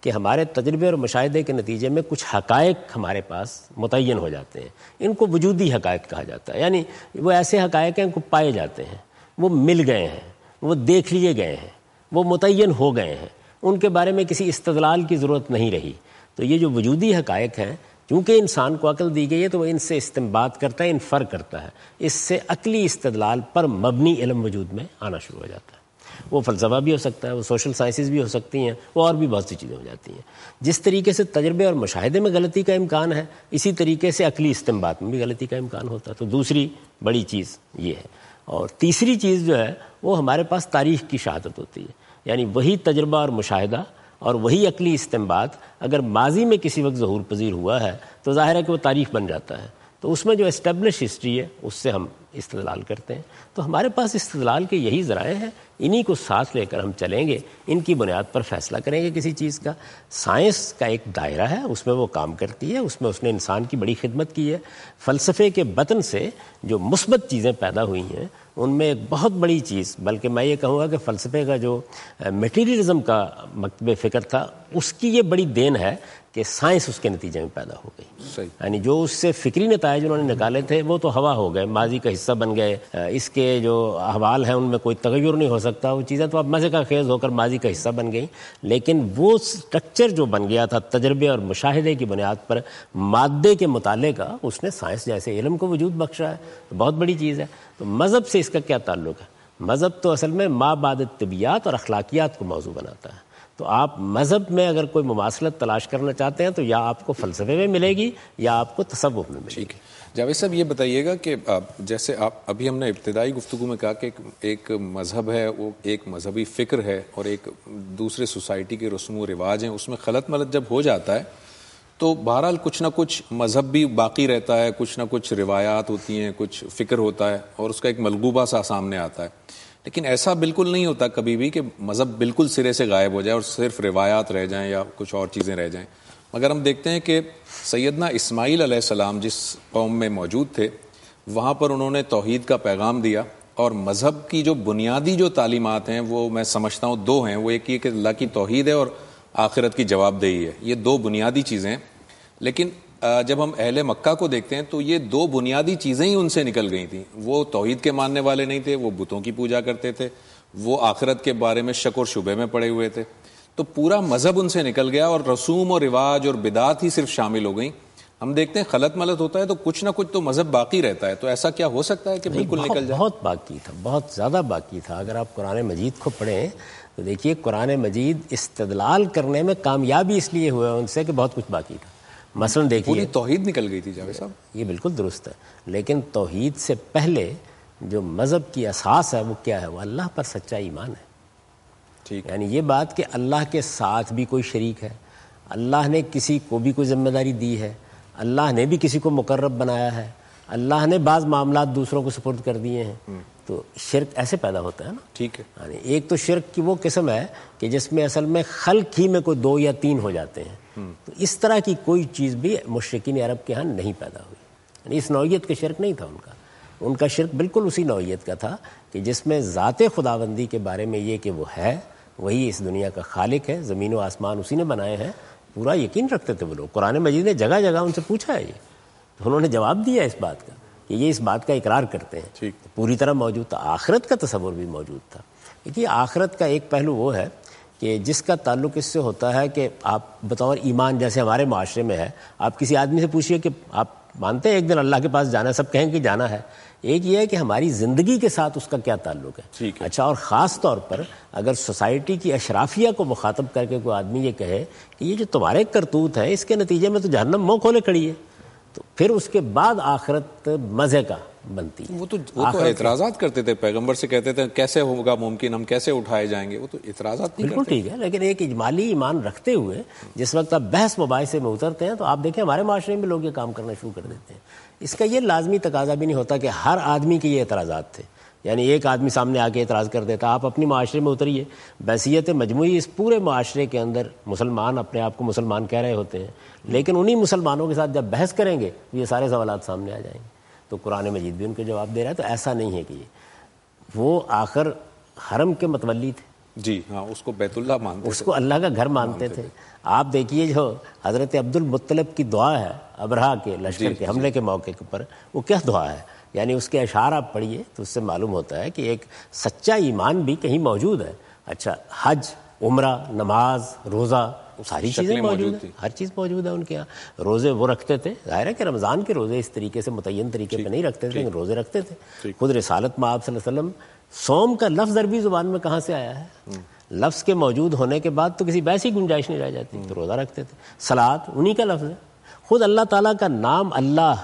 کہ ہمارے تجربے اور مشاہدے کے نتیجے میں کچھ حقائق ہمارے پاس متعین ہو جاتے ہیں. ان کو وجودی حقائق کہا جاتا ہے، یعنی وہ ایسے حقائق ہیں کو پائے جاتے ہیں، وہ مل گئے ہیں، وہ دیکھ لیے گئے ہیں، وہ متعین ہو گئے ہیں، ان کے بارے میں کسی استدلال کی ضرورت نہیں رہی. تو یہ جو وجودی حقائق ہیں، چونکہ انسان کو عقل دی گئی ہے تو وہ ان سے استنباط کرتا ہے، انفر کرتا ہے، اس سے عقلی استدلال پر مبنی علم وجود میں آنا شروع ہو جاتا ہے. وہ فلسفہ بھی ہو سکتا ہے، وہ سوشل سائنسز بھی ہو سکتی ہیں، وہ اور بھی بہت سی چیزیں ہو جاتی ہیں. جس طریقے سے تجربے اور مشاہدے میں غلطی کا امکان ہے، اسی طریقے سے عقلی استنباط میں بھی غلطی کا امکان ہوتا ہے. تو دوسری بڑی چیز یہ ہے. اور تیسری چیز جو ہے وہ ہمارے پاس تاریخ کی شہادت ہوتی ہے، یعنی وہی تجربہ اور مشاہدہ اور وہی عقلی استنباط اگر ماضی میں کسی وقت ظہور پذیر ہوا ہے تو ظاہر ہے کہ وہ تاریخ بن جاتا ہے. تو اس میں جو اسٹیبلش ہسٹری ہے اس سے ہم استدلال کرتے ہیں. تو ہمارے پاس استدلال کے یہی ذرائع ہیں، انہی کو ساتھ لے کر ہم چلیں گے، ان کی بنیاد پر فیصلہ کریں گے کسی چیز کا. سائنس کا ایک دائرہ ہے، اس میں وہ کام کرتی ہے، اس میں اس نے انسان کی بڑی خدمت کی ہے. فلسفے کے بطن سے جو مثبت چیزیں پیدا ہوئی ہیں ان میں ایک بہت بڑی چیز، بلکہ میں یہ کہوں گا کہ فلسفے کا جو میٹیریلزم کا مکتب فکر تھا اس کی یہ بڑی دین ہے کہ سائنس اس کے نتیجے میں پیدا ہو گئی. یعنی جو اس سے فکری نتائج انہوں نے نکالے تھے وہ تو ہوا ہو گئے، ماضی کا حصہ بن گئے، اس کے جو احوال ہیں ان میں کوئی تغیر نہیں ہو سکتا، وہ چیزیں تو اب مزے کا خیز ہو کر ماضی کا حصہ بن گئیں. لیکن وہ سٹرکچر جو بن گیا تھا تجربے اور مشاہدے کی بنیاد پر مادے کے مطالعے کا، اس نے سائنس جیسے علم کو وجود بخشا ہے. تو بہت بڑی چیز ہے. تو مذہب سے اس کا کیا تعلق ہے؟ مذہب تو اصل میں ما بعد طبیعیات اور اخلاقیات کو موضوع بناتا ہے. تو آپ مذہب میں اگر کوئی مماثلت تلاش کرنا چاہتے ہیں تو یا آپ کو فلسفے میں ملے گی یا آپ کو تصوف میں ملے گی. جاوید صاحب یہ بتائیے گا کہ جیسے آپ ابھی ہم نے ابتدائی گفتگو میں کہا کہ ایک مذہب ہے، وہ ایک مذہبی فکر ہے، اور ایک دوسرے سوسائٹی کے رسوم و رواج ہیں، اس میں خلط ملط جب ہو جاتا ہے تو بہرحال کچھ نہ کچھ مذہب بھی باقی رہتا ہے، کچھ نہ کچھ روایات ہوتی ہیں، کچھ فکر ہوتا ہے اور اس کا ایک ملغوبہ سا سامنے آتا ہے. لیکن ایسا بالکل نہیں ہوتا کبھی بھی کہ مذہب بالکل سرے سے غائب ہو جائے اور صرف روایات رہ جائیں یا کچھ اور چیزیں رہ جائیں. مگر ہم دیکھتے ہیں کہ سیدنا اسماعیل علیہ السلام جس قوم میں موجود تھے وہاں پر انہوں نے توحید کا پیغام دیا، اور مذہب کی جو بنیادی جو تعلیمات ہیں وہ میں سمجھتا ہوں دو ہیں. وہ ایک یہ کہ اللہ کی توحید ہے اور آخرت کی جواب دہی ہے. یہ دو بنیادی چیزیں ہیں. لیکن جب ہم اہل مکہ کو دیکھتے ہیں تو یہ دو بنیادی چیزیں ہی ان سے نکل گئی تھیں. وہ توحید کے ماننے والے نہیں تھے، وہ بتوں کی پوجا کرتے تھے، وہ آخرت کے بارے میں شک اور شبہ میں پڑے ہوئے تھے. تو پورا مذہب ان سے نکل گیا اور رسوم اور رواج اور بدعات ہی صرف شامل ہو گئیں. ہم دیکھتے ہیں خلط ملط ہوتا ہے تو کچھ نہ کچھ تو مذہب باقی رہتا ہے. تو ایسا کیا ہو سکتا ہے کہ بالکل نکل جائے؟ بہت باقی تھا، بہت زیادہ باقی تھا. اگر آپ قرآن مجید کو پڑھیں تو دیکھیے قرآن مجید استدلال کرنے میں کامیابی اس لیے ہوا ان سے کہ بہت کچھ باقی تھا. مثلا دیکھیے پوری توحید نکل گئی تھی جاوید صاحب. یہ بالکل درست ہے، لیکن توحید سے پہلے جو مذہب کی اساس ہے وہ کیا ہے؟ وہ اللہ پر سچا ایمان ہے. ٹھیک، یعنی یہ بات کہ اللہ کے ساتھ بھی کوئی شریک ہے، اللہ نے کسی کو بھی کوئی ذمہ داری دی ہے، اللہ نے بھی کسی کو مقرب بنایا ہے، اللہ نے بعض معاملات دوسروں کو سپرد کر دیے ہیں. تو شرک ایسے پیدا ہوتا ہے نا. ٹھیک ہے. یعنی ایک تو شرک کی وہ قسم ہے کہ جس میں اصل میں خلق ہی میں کوئی 2 یا 3 ہو جاتے ہیں. تو اس طرح کی کوئی چیز بھی مشرکین عرب کے ہاں نہیں پیدا ہوئی. یعنی اس نوعیت کا شرک نہیں تھا ان کا شرک بالکل اسی نوعیت کا تھا کہ جس میں ذات خداوندی کے بارے میں یہ کہ وہ ہے، وہی اس دنیا کا خالق ہے، زمین و آسمان اسی نے بنائے ہیں، پورا یقین رکھتے تھے وہ لوگ. قرآن مجید نے جگہ جگہ ان سے پوچھا ہے، یہ تو انہوں نے جواب دیا اس بات کا کہ یہ اس بات کا اقرار کرتے ہیں. پوری طرح موجود تھا. آخرت کا تصور بھی موجود تھا. دیکھیے آخرت کا ایک پہلو وہ ہے کہ جس کا تعلق اس سے ہوتا ہے کہ آپ بطور ایمان، جیسے ہمارے معاشرے میں ہے، آپ کسی آدمی سے پوچھئے کہ آپ مانتے ہیں ایک دن اللہ کے پاس جانا ہے؟ سب کہیں کہ جانا ہے. ایک یہ ہے کہ ہماری زندگی کے ساتھ اس کا کیا تعلق ہے. اچھا، اور خاص طور پر اگر سوسائٹی کی اشرافیہ کو مخاطب کر کے کوئی آدمی یہ کہے کہ یہ جو تمہارے کرتوت ہے اس کے نتیجے میں تو جہنم منہ کھولے کھڑی ہے، تو پھر اس کے بعد آخرت مزے کا بنتی ہے. وہ تو اعتراضات کرتے تھے، پیغمبر سے کہتے تھے کیسے ہوگا ممکن، ہم کیسے اٹھائے جائیں گے. وہ تو اعتراضات نہیں بالکل ٹھیک ہے، لیکن ایک اجمالی ایمان رکھتے ہوئے جس وقت آپ بحث مباحثے میں اترتے ہیں تو آپ دیکھیں ہمارے معاشرے میں لوگ یہ کام کرنا شروع کر دیتے ہیں. اس کا یہ لازمی تقاضا بھی نہیں ہوتا کہ ہر آدمی کے یہ اعتراضات تھے. یعنی ایک آدمی سامنے آ کے اعتراض کر دیتا. آپ اپنی معاشرے میں اتریے، بحثیت مجموعی اس پورے معاشرے کے اندر مسلمان اپنے آپ کو مسلمان کہہ رہے ہوتے ہیں، لیکن انہی مسلمانوں کے ساتھ جب بحث کریں گے تو یہ سارے سوالات سامنے آ جائیں گے. تو قرآن مجید بھی ان کے جواب دے رہا ہے. تو ایسا نہیں ہے کہ وہ آخر حرم کے متولی تھے، جی ہاں، اس کو بیت اللہ مانتے، اس کو اللہ کا گھر مانتے تھے. آپ دیکھیے جو حضرت عبد المطلب کی دعا ہے ابرہا کے لشکر کے حملے کے موقع پر، وہ کیا دعا ہے؟ یعنی اس کے اشعار آپ پڑھیے تو اس سے معلوم ہوتا ہے کہ ایک سچا ایمان بھی کہیں موجود ہے. اچھا، حج، عمرہ، نماز، روزہ، ساری چیزیں موجود ہیں، ہر چیز موجود ہے ان کے یہاں. روزے وہ رکھتے تھے، ظاہر ہے کہ رمضان کے روزے اس طریقے سے متعین طریقے پہ نہیں رکھتے تھے، لیکن روزے رکھتے تھے. خود رسالت میں آپ صلی اللہ علیہ وسلم، صوم کا لفظ عربی زبان میں کہاں سے آیا ہے؟ لفظ کے موجود ہونے کے بعد تو کسی بحث کی گنجائش نہیں رہ جاتی، تو روزہ رکھتے تھے. صلاۃ انہی کا لفظ ہے. خود اللہ تعالیٰ کا نام اللہ،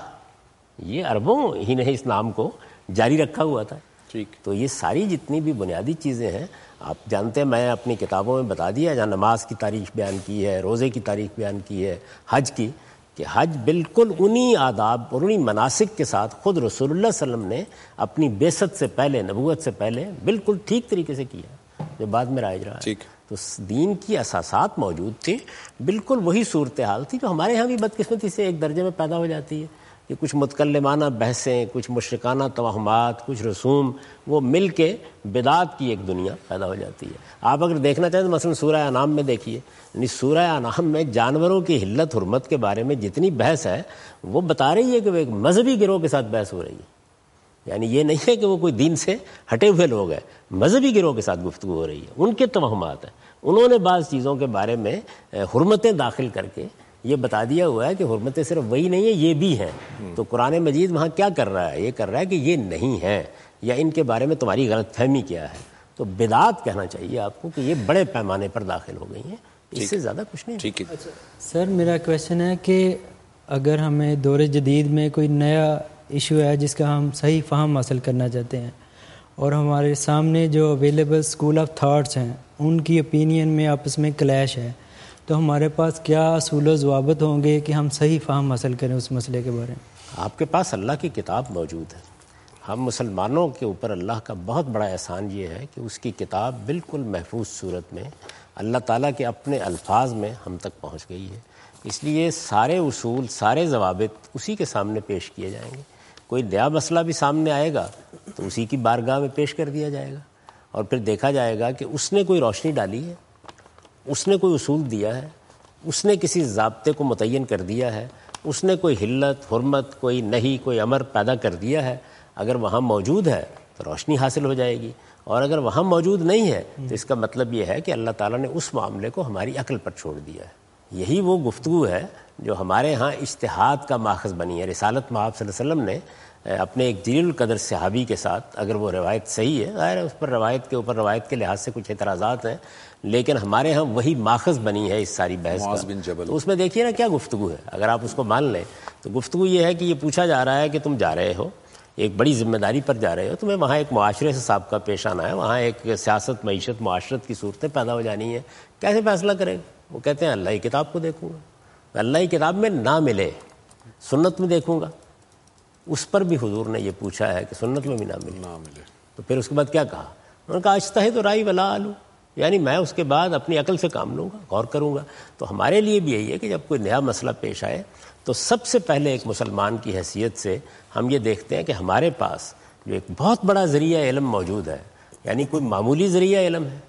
یہ عربوں ہی نے اس نام کو جاری رکھا ہوا تھا. تو یہ ساری جتنی بھی بنیادی چیزیں ہیں، آپ جانتے ہیں، میں اپنی کتابوں میں بتا دیا، جہاں نماز کی تاریخ بیان کی ہے، روزے کی تاریخ بیان کی ہے، حج کی، کہ حج بالکل انہی آداب اور انہی مناسک کے ساتھ خود رسول اللہ صلی اللہ علیہ وسلم نے اپنی بعثت سے پہلے، نبوت سے پہلے بالکل ٹھیک طریقے سے کیا، جو بعد میں رائج رہا ہے. تو دین کی اساسات موجود تھی، بالکل وہی صورتحال تھی جو ہمارے ہاں بھی بدقسمتی سے ایک درجے میں پیدا ہو جاتی ہے کہ کچھ متکلمانہ بحثیں، کچھ مشرکانہ توہمات، کچھ رسوم، وہ مل کے بدعات کی ایک دنیا پیدا ہو جاتی ہے. آپ اگر دیکھنا چاہیں تو مثلا سورہ انعام میں دیکھیے، یعنی سورہ انعام میں جانوروں کی حلت حرمت کے بارے میں جتنی بحث ہے، وہ بتا رہی ہے کہ وہ ایک مذہبی گروہ کے ساتھ بحث ہو رہی ہے. یعنی یہ نہیں ہے کہ وہ کوئی دین سے ہٹے ہوئے لوگ ہیں، مذہبی گروہ کے ساتھ گفتگو ہو رہی ہے. ان کے توہمات ہیں، انہوں نے بعض چیزوں کے بارے میں حرمتیں داخل کر کے یہ بتا دیا ہوا ہے کہ حرمتیں صرف وہی نہیں ہیں، یہ بھی ہیں. تو قرآن مجید وہاں کیا کر رہا ہے؟ یہ کر رہا ہے کہ یہ نہیں ہے، یا ان کے بارے میں تمہاری غلط فہمی کیا ہے. تو بدعات کہنا چاہیے آپ کو کہ یہ بڑے پیمانے پر داخل ہو گئی ہیں، اس سے زیادہ کچھ نہیں. ٹھیک ہے سر، میرا کویشچن ہے کہ اگر ہمیں دور جدید میں کوئی نیا ایشو ہے جس کا ہم صحیح فہم حاصل کرنا چاہتے ہیں، اور ہمارے سامنے جو اویلیبل اسکول آف تھاٹس ہیں ان کی اوپینین میں آپس میں کلیش ہے، تو ہمارے پاس کیا اصول و ضوابط ہوں گے کہ ہم صحیح فہم حاصل کریں اس مسئلے کے بارے میں؟ آپ کے پاس اللہ کی کتاب موجود ہے. ہم مسلمانوں کے اوپر اللہ کا بہت بڑا احسان یہ ہے کہ اس کی کتاب بالکل محفوظ صورت میں اللہ تعالیٰ کے اپنے الفاظ میں ہم تک پہنچ گئی ہے. اس لیے سارے اصول، سارے ضوابط اسی کے سامنے پیش کیے جائیں گے. کوئی نیا مسئلہ بھی سامنے آئے گا تو اسی کی بارگاہ میں پیش کر دیا جائے گا، اور پھر دیکھا جائے گا کہ اس نے کوئی روشنی ڈالی ہے، اس نے کوئی اصول دیا ہے، اس نے کسی ضابطے کو متعین کر دیا ہے، اس نے کوئی حلت، حرمت، کوئی نہیں، کوئی امر پیدا کر دیا ہے. اگر وہاں موجود ہے تو روشنی حاصل ہو جائے گی، اور اگر وہاں موجود نہیں ہے تو اس کا مطلب یہ ہے کہ اللہ تعالیٰ نے اس معاملے کو ہماری عقل پر چھوڑ دیا ہے. یہی وہ گفتگو ہے جو ہمارے ہاں اجتہاد کا ماخذ بنی ہے. رسالت میں آپ صلی اللہ علیہ وسلم نے اپنے ایک جلیل القدر صحابی کے ساتھ، اگر وہ روایت صحیح ہے، ظاہر ہے اس پر روایت کے اوپر روایت کے لحاظ سے کچھ اعتراضات ہیں، لیکن ہمارے ہاں وہی ماخذ بنی ہے اس ساری بحث کا. تو اس میں دیکھیے نا کیا گفتگو ہے. اگر آپ اس کو مان لیں تو گفتگو یہ ہے کہ یہ پوچھا جا رہا ہے کہ تم جا رہے ہو ایک بڑی ذمہ داری پر جا رہے ہو، تمہیں وہاں ایک معاشرے سے سابقہ پیش آنا ہے، وہاں ایک سیاست، معیشت، معاشرت کی صورتیں پیدا ہو جانی ہیں. کیسے فیصلہ کرے؟ وہ کہتے ہیں اللہ کی کتاب کو دیکھوں گا. اللہ کی کتاب میں نہ ملے، سنت میں دیکھوں گا. اس پر بھی حضور نے یہ پوچھا ہے کہ سنت میں بھی نہ ملے. تو پھر اس کے بعد کیا کہا؟ انہوں نے کہا اجتہد رائے ولا آلو، یعنی میں اس کے بعد اپنی عقل سے کام لوں گا، غور کروں گا. تو ہمارے لیے بھی یہی ہے کہ جب کوئی نیا مسئلہ پیش آئے تو سب سے پہلے ایک مسلمان کی حیثیت سے ہم یہ دیکھتے ہیں کہ ہمارے پاس جو ایک بہت بڑا ذریعہ علم موجود ہے، یعنی کوئی معمولی ذریعہ علم ہے،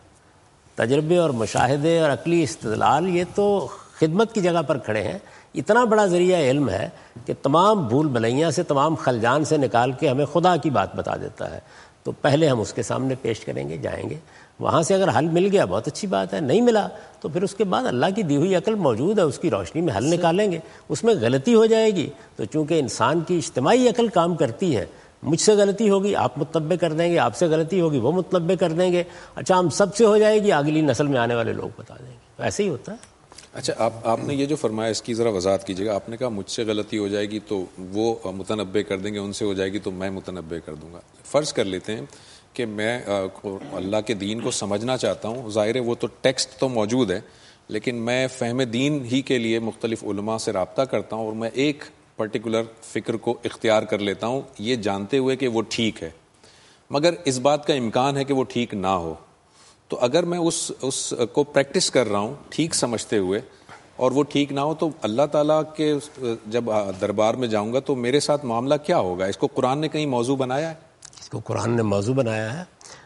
تجربے اور مشاہدے اور عقلی استدلال یہ تو خدمت کی جگہ پر کھڑے ہیں. اتنا بڑا ذریعہ علم ہے کہ تمام بھول بھلیاں سے، تمام خلجان سے نکال کے ہمیں خدا کی بات بتا دیتا ہے. تو پہلے ہم اس کے سامنے پیش کریں گے، جائیں گے. وہاں سے اگر حل مل گیا بہت اچھی بات ہے، نہیں ملا تو پھر اس کے بعد اللہ کی دی ہوئی عقل موجود ہے، اس کی روشنی میں حل نکالیں گے. اس میں غلطی ہو جائے گی تو چونکہ انسان کی اجتماعی عقل کام کرتی ہے، مجھ سے غلطی ہوگی آپ متنبع کر دیں گے، آپ سے غلطی ہوگی وہ متنبع کر دیں گے، اچھا ہم سب سے ہو جائے گی، اگلی نسل میں آنے والے لوگ بتا دیں گے. ایسے ہی ہوتا ہے. اچھا، آپ نے یہ جو فرمایا اس کی ذرا وضاحت کیجیے گا. آپ نے کہا مجھ سے غلطی ہو جائے گی تو وہ متنبع کر دیں گے، ان سے ہو جائے گی تو میں متنبع کر دوں گا. فرض کر لیتے ہیں کہ میں اللہ کے دین کو سمجھنا چاہتا ہوں. ظاہر ہے وہ تو ٹیکسٹ تو موجود ہے، لیکن میں فہم دین ہی کے لیے مختلف علماء سے رابطہ کرتا ہوں اور میں ایک پرٹیکولر فکر کو اختیار کر لیتا ہوں یہ جانتے ہوئے کہ وہ ٹھیک ہے، مگر اس بات کا امکان ہے کہ وہ ٹھیک نہ ہو. تو اگر میں اس کو پریکٹس کر رہا ہوں ٹھیک سمجھتے ہوئے اور وہ ٹھیک نہ ہو، تو اللہ تعالیٰ کے جب دربار میں جاؤں گا تو میرے ساتھ معاملہ کیا ہوگا؟ اس کو قرآن نے کہیں موضوع بنایا ہے؟ اس کو قرآن نے موضوع بنایا ہے.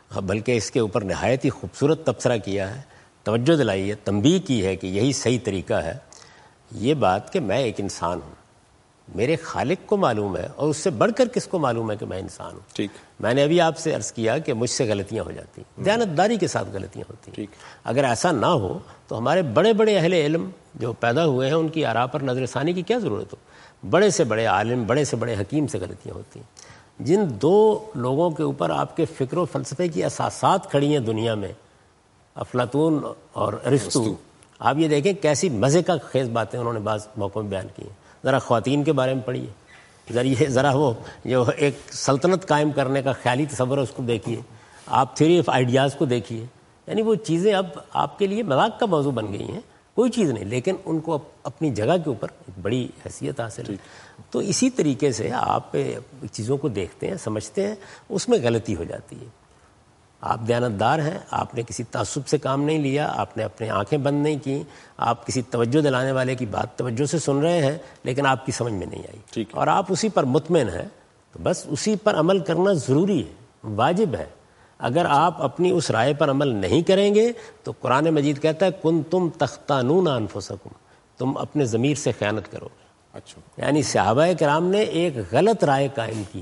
بلکہ اس کے اوپر نہایت ہی خوبصورت تبصرہ کیا ہے, توجہ دلائی ہے, تنبیہ کی ہے کہ یہی صحیح طریقہ ہے. یہ بات کہ میں ایک انسان ہوں, میرے خالق کو معلوم ہے, اور اس سے بڑھ کر کس کو معلوم ہے کہ میں انسان ہوں. ٹھیک. میں نے ابھی آپ سے عرض کیا کہ مجھ سے غلطیاں ہو جاتی ہیں, دیانتداری کے ساتھ غلطیاں ہوتی ہیں. ٹھیک. اگر ایسا نہ ہو تو ہمارے بڑے بڑے اہل علم جو پیدا ہوئے ہیں ان کی آراء پر نظر ثانی کی کیا ضرورت ہو. بڑے سے بڑے عالم, بڑے سے بڑے حکیم سے غلطیاں ہوتی ہیں. جن دو لوگوں کے اوپر آپ کے فکر و فلسفے کی اساسات کھڑی ہیں دنیا میں, افلاطون اور ارسطو, آپ یہ دیکھیں کیسی مزے کا خیز باتیں انہوں نے بعض موقعوں میں بیان کی ہیں. ذرا خواتین کے بارے میں پڑھیے, ذرا وہ جو ایک سلطنت قائم کرنے کا خیالی تصور ہے اس کو دیکھیے, آپ تھیوری آف آئیڈیاز کو دیکھیے. یعنی وہ چیزیں اب آپ کے لیے مذاق کا موضوع بن گئی ہیں, کوئی چیز نہیں, لیکن ان کو اپنی جگہ کے اوپر ایک بڑی حیثیت حاصل ہے. تو اسی طریقے سے آپ چیزوں کو دیکھتے ہیں, سمجھتے ہیں, اس میں غلطی ہو جاتی ہے. آپ دیانتدار ہیں, آپ نے کسی تعصب سے کام نہیں لیا, آپ نے اپنے آنکھیں بند نہیں کی, آپ کسی توجہ دلانے والے کی بات توجہ سے سن رہے ہیں لیکن آپ کی سمجھ میں نہیں آئی, اور آپ اسی پر مطمئن ہیں, تو بس اسی پر عمل کرنا ضروری ہے, واجب ہے. اگر آپ اپنی اس رائے پر عمل نہیں کریں گے تو قرآن مجید کہتا ہے کنتم تختانون انفسکم, تم اپنے ضمیر سے خیانت کرو گے. اچھا. یعنی صحابہ کرام نے ایک غلط رائے قائم کی,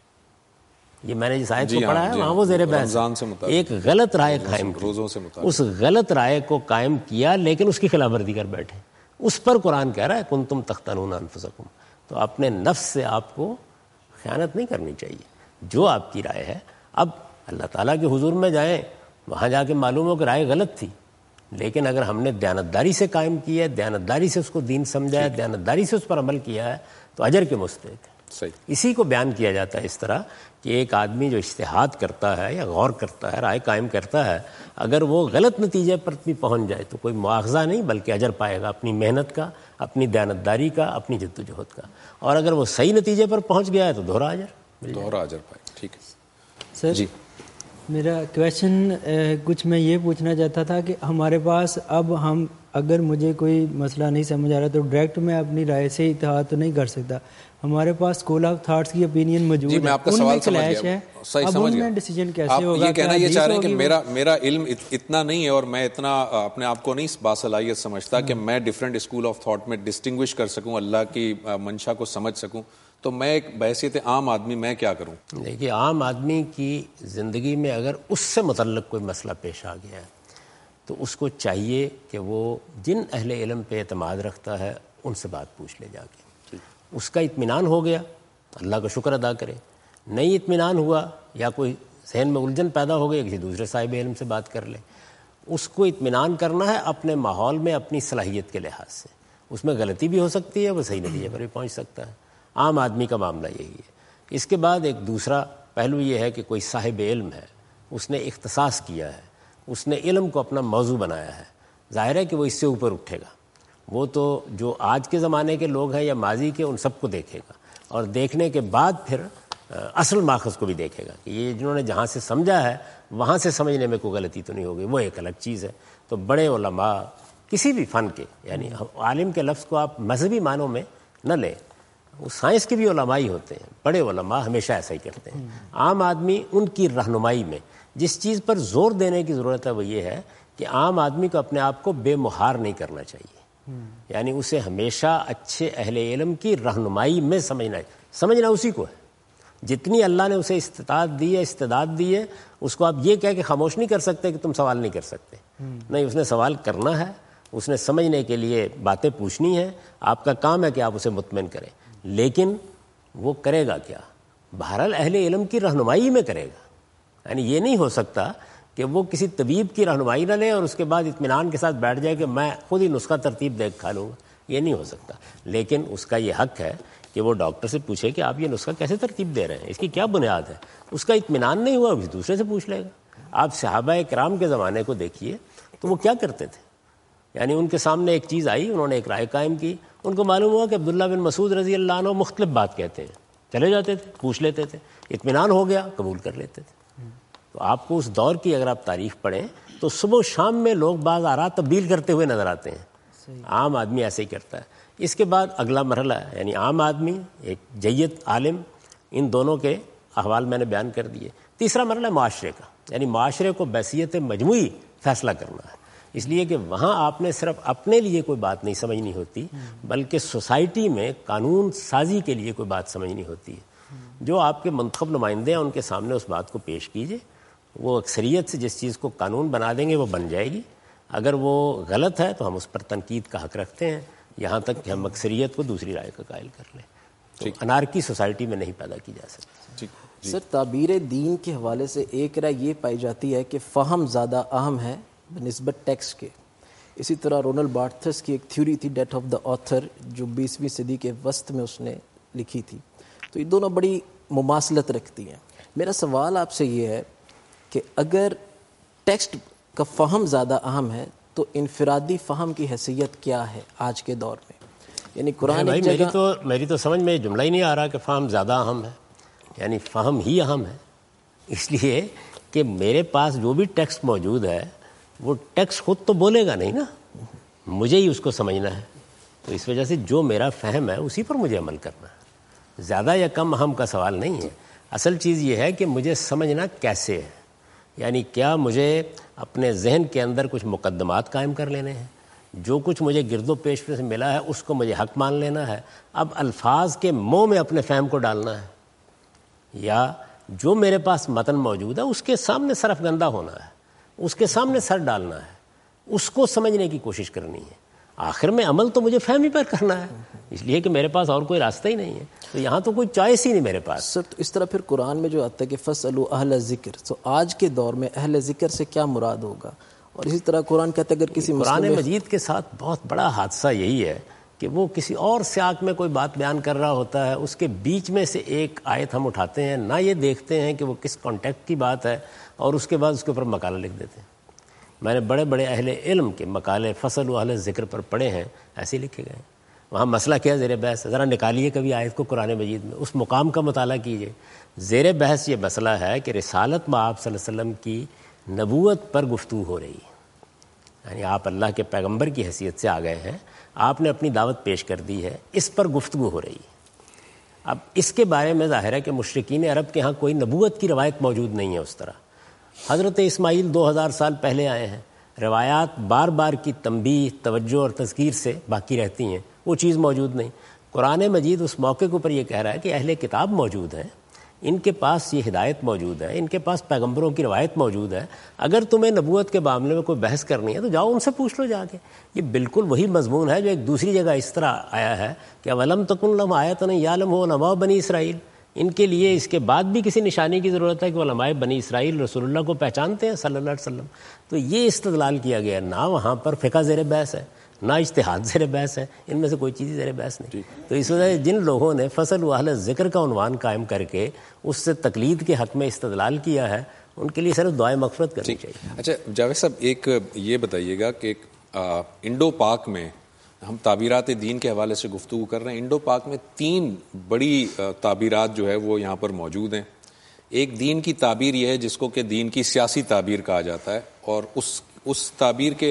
یہ میں نے جس آیت کو پڑھا ہے وہاں وہ زیر بحث ایک غلط رائے قائم کی, اس غلط رائے کو قائم کیا لیکن اس کی خلاف ورزی کر بیٹھے. اس پر قرآن کہہ رہا ہے کنتم تختانون انفسکم. تو اپنے نفس سے آپ کو خیانت نہیں کرنی چاہیے. جو آپ کی رائے ہے, اب اللہ تعالیٰ کے حضور میں جائیں, وہاں جا کے معلوم ہو کہ رائے غلط تھی, لیکن اگر ہم نے دیانتداری سے قائم کی ہے, دیانتداری سے اس کو دین سمجھا ہے, دیانتداری سے اس پر عمل کیا ہے, تو اجر کے مستحق ہے. اسی کو بیان کیا جاتا ہے اس طرح کہ ایک آدمی جو اجتہاد کرتا ہے یا غور کرتا ہے, رائے قائم کرتا ہے, اگر وہ غلط نتیجے پر بھی پہنچ جائے تو کوئی مواخذہ نہیں بلکہ اجر پائے گا اپنی محنت کا, اپنی دیانتداری کا, اپنی جدوجہد کا. اور اگر وہ صحیح نتیجے پر پہنچ گیا ہے تو دوہرا اجر پائے. ٹھیک ہے سر. جی میرا کویشچن کچھ میں یہ پوچھنا چاہتا تھا کہ ہمارے پاس اب ہم اگر مجھے کوئی مسئلہ نہیں سمجھ آ رہا تو ڈائریکٹ میں اپنی رائے سے اتحاد تو نہیں کر سکتا. ہمارے پاس اسکول آف تھاٹس کی اوپینین موجود ہے, ان میں کلیش ہے, اب ان میں ڈیسیجن کیسے ہوگا؟ آپ یہ کہنا یہ چاہ رہے ہیں کہ میرا علم اتنا نہیں ہے اور میں اتنا اپنے آپ کو نہیں باصلاحیت سمجھتا کہ میں ڈفرینٹ اسکول آف تھاٹ میں ڈسٹنگوش کر سکوں, اللہ کی منشا کو سمجھ سکوں, تو میں ایک بحیثیت عام آدمی میں کیا کروں؟ دیکھیے, عام آدمی کی زندگی میں اگر اس سے متعلق کوئی مسئلہ پیش آ گیا ہے تو اس کو چاہیے کہ وہ جن اہل علم پہ اعتماد رکھتا ہے ان سے بات پوچھ لے جا کے. اس کا اطمینان ہو گیا, اللہ کا شکر ادا کرے. نہیں اطمینان ہوا یا کوئی ذہن میں الجھن پیدا ہو گئی, کسی دوسرے صاحب علم سے بات کر لے. اس کو اطمینان کرنا ہے اپنے ماحول میں اپنی صلاحیت کے لحاظ سے. اس میں غلطی بھی ہو سکتی ہے, وہ صحیح نتیجے پر بھی پہنچ سکتا ہے. عام آدمی کا معاملہ یہی ہے. اس کے بعد ایک دوسرا پہلو یہ ہے کہ کوئی صاحب علم ہے, اس نے اختصاص کیا ہے, اس نے علم کو اپنا موضوع بنایا ہے, ظاہر ہے کہ وہ اس سے اوپر اٹھے گا. وہ تو جو آج کے زمانے کے لوگ ہیں یا ماضی کے, ان سب کو دیکھے گا, اور دیکھنے کے بعد پھر اصل ماخذ کو بھی دیکھے گا کہ یہ جنہوں نے جہاں سے سمجھا ہے وہاں سے سمجھنے میں کوئی غلطی تو نہیں ہوگی, وہ ایک الگ چیز ہے. تو بڑے علماء کسی بھی فن کے, یعنی عالم کے لفظ کو آپ مذہبی معنوں میں نہ لیں, وہ سائنس کے بھی علماء ہی ہوتے ہیں. بڑے علماء ہمیشہ ایسا ہی کرتے ہیں. عام آدمی ان کی رہنمائی میں جس چیز پر زور دینے کی ضرورت ہے وہ یہ ہے کہ عام آدمی کو اپنے آپ کو بے مہار نہیں کرنا چاہیے. یعنی اسے ہمیشہ اچھے اہل علم کی رہنمائی میں سمجھنا اسی کو ہے. جتنی اللہ نے اسے استعداد دی ہے, اس کو آپ یہ کہہ کہ خاموش نہیں کر سکتے کہ تم سوال نہیں کر سکتے. نہیں, اس نے سوال کرنا ہے, اس نے سمجھنے کے لیے باتیں پوچھنی ہیں. آپ کا کام ہے کہ آپ اسے مطمئن کریں, لیکن وہ کرے گا کیا؟ بہرحال اہل علم کی رہنمائی میں کرے گا. یعنی یہ نہیں ہو سکتا کہ وہ کسی طبیب کی رہنمائی نہ لے اور اس کے بعد اطمینان کے ساتھ بیٹھ جائے کہ میں خود ہی نسخہ ترتیب دیکھ کھا لوں گا. یہ نہیں ہو سکتا. لیکن اس کا یہ حق ہے کہ وہ ڈاکٹر سے پوچھے کہ آپ یہ نسخہ کیسے ترتیب دے رہے ہیں, اس کی کیا بنیاد ہے. اس کا اطمینان نہیں ہوا, کسی دوسرے سے پوچھ لے گا. آپ صحابہ کرام کے زمانے کو دیکھیے تو وہ کیا کرتے تھے. یعنی ان کے سامنے ایک چیز آئی, انہوں نے ایک رائے قائم کی, ان کو معلوم ہوا کہ عبداللہ بن مسعود رضی اللہ عنہ مختلف بات کہتے ہیں, چلے جاتے تھے, پوچھ لیتے تھے, اطمینان ہو گیا, قبول کر لیتے تھے. تو آپ کو اس دور کی اگر آپ تاریخ پڑھیں تو صبح و شام میں لوگ بعض آراء تبدیل کرتے ہوئے نظر آتے ہیں. عام آدمی ایسے ہی کرتا ہے. اس کے بعد اگلا مرحلہ ہے, یعنی عام آدمی, ایک جید عالم, ان دونوں کے احوال میں نے بیان کر دیے. تیسرا مرحلہ معاشرے کا. یعنی معاشرے کو بحیثیت مجموعی فیصلہ کرنا ہے. اس لیے کہ وہاں آپ نے صرف اپنے لیے کوئی بات نہیں سمجھنی ہوتی بلکہ سوسائٹی میں قانون سازی کے لیے کوئی بات سمجھنی ہوتی ہے. جو آپ کے منتخب نمائندے ہیں ان کے سامنے اس بات کو پیش کیجئے, وہ اکثریت سے جس چیز کو قانون بنا دیں گے وہ بن جائے گی. اگر وہ غلط ہے تو ہم اس پر تنقید کا حق رکھتے ہیں, یہاں تک کہ ہم اکثریت کو دوسری رائے کا قائل کر لیں. تو انارکی سوسائٹی میں نہیں پیدا کی جا سکتی. سر, تعبیر دین کے حوالے سے ایک رائے یہ پائی جاتی ہے کہ فہم زیادہ اہم ہے بنسبت ٹیکسٹ کے. اسی طرح رونلڈ بارتھس کی ایک تھیوری تھی ڈیتھ آف دا آتھر, جو 20ویں صدی کے وسط میں اس نے لکھی تھی. تو یہ دونوں بڑی مماثلت رکھتی ہیں. میرا سوال آپ سے یہ ہے کہ اگر ٹیکسٹ کا فہم زیادہ اہم ہے تو انفرادی فہم کی حیثیت کیا ہے آج کے دور میں؟ یعنی قرآن ایک جگہ میری تو سمجھ میں جملہ ہی نہیں آ رہا کہ فہم زیادہ اہم ہے. یعنی فہم ہی اہم ہے, اس لیے کہ میرے پاس جو بھی ٹیکسٹ موجود ہے وہ ٹیکسٹ خود تو بولے گا نہیں نا, مجھے ہی اس کو سمجھنا ہے. تو اس وجہ سے جو میرا فہم ہے اسی پر مجھے عمل کرنا ہے. زیادہ یا کم اہم کا سوال نہیں ہے. اصل چیز یہ ہے کہ مجھے سمجھنا کیسے ہے. یعنی کیا مجھے اپنے ذہن کے اندر کچھ مقدمات قائم کر لینے ہیں, جو کچھ مجھے گرد و پیش سے ملا ہے اس کو مجھے حق مان لینا ہے, اب الفاظ کے منہ میں اپنے فہم کو ڈالنا ہے, یا جو میرے پاس متن موجود ہے اس کے سامنے صرف گندہ ہونا ہے, اس کے سامنے سر ڈالنا ہے, اس کو سمجھنے کی کوشش کرنی ہے. آخر میں عمل تو مجھے فہم ہی پر کرنا ہے, اس لیے کہ میرے پاس اور کوئی راستہ ہی نہیں ہے. تو یہاں تو کوئی چوائس ہی نہیں میرے پاس. سر, تو اس طرح پھر قرآن میں جو آتا ہے کہ فَاسْأَلُوا أَهْلَ الذِّكْرِ, تو آج کے دور میں اہل ذکر سے کیا مراد ہوگا؟ اور اسی طرح قرآن کہتا ہے اگر کسی قرآن مجید کے ساتھ بہت بڑا حادثہ یہی ہے کہ وہ کسی اور سیاق میں کوئی بات بیان کر رہا ہوتا ہے, اس کے بیچ میں سے ایک آیت ہم اٹھاتے ہیں, نہ یہ دیکھتے ہیں کہ وہ کس کانٹیکٹ کی بات ہے, اور اس کے بعد اس کے اوپر مقالہ لکھ دیتے ہیں. میں نے بڑے بڑے اہل علم کے مقالے فصل و اہل ذکر پر پڑھے ہیں, ایسے لکھے گئے. وہاں مسئلہ کیا زیر بحث, ذرا نکالیے کبھی آیت کو قرآن مجید میں, اس مقام کا مطالعہ کیجئے. زیر بحث یہ مسئلہ ہے کہ رسالت میں آپ صلی اللہ علیہ وسلم کی نبوت پر گفتگو ہو رہی ہے. یعنی آپ اللہ کے پیغمبر کی حیثیت سے آ گئے ہیں, آپ نے اپنی دعوت پیش کر دی ہے, اس پر گفتگو ہو رہی ہے. اب اس کے بارے میں ظاہر ہے کہ مشرکین عرب کے ہاں کوئی نبوت کی روایت موجود نہیں ہے اس طرح. حضرت اسماعیل 2000 سال پہلے آئے ہیں, روایات بار بار کی تنبیہ, توجہ اور تذکیر سے باقی رہتی ہیں, وہ چیز موجود نہیں. قرآن مجید اس موقع کے اوپر یہ کہہ رہا ہے کہ اہل کتاب موجود ہیں, ان کے پاس یہ ہدایت موجود ہے, ان کے پاس پیغمبروں کی روایت موجود ہے. اگر تمہیں نبوت کے معاملے میں کوئی بحث کرنی ہے تو جاؤ ان سے پوچھ لو جا کے. یہ بالکل وہی مضمون ہے جو ایک دوسری جگہ اس طرح آیا ہے کہ وَلَمْ تَكُنْ لَهُمْ آیَةٌ يَعْلَمُهَا عُلَمَاءُ بنی اسرائیل. ان کے لیے اس کے بعد بھی کسی نشانی کی ضرورت ہے کہ علماء بنی اسرائیل رسول اللہ کو پہچانتے ہیں صلی اللہ علیہ وسلم. تو یہ استدلال کیا گیا, نہ وہاں پر فقہ زیر بحث ہے, نہ اجتہاد زیر بحث ہے, ان میں سے کوئی چیز زیر بحث نہیں. تو اس وجہ سے جن لوگوں نے فصل و اہل ذکر کا عنوان قائم کر کے اس سے تقلید کے حق میں استدلال کیا ہے, ان کے لیے صرف دعائے مغفرت کرنی چاہیے. اچھا جاوید صاحب, ایک یہ بتائیے گا کہ انڈو پاک میں ہم تعبیرات دین کے حوالے سے گفتگو کر رہے ہیں. انڈو پاک میں 3 بڑی تعبیرات جو ہے وہ یہاں پر موجود ہیں. ایک دین کی تعبیر یہ ہے جس کو کہ دین کی سیاسی تعبیر کہا جاتا ہے, اور اس تعبیر کے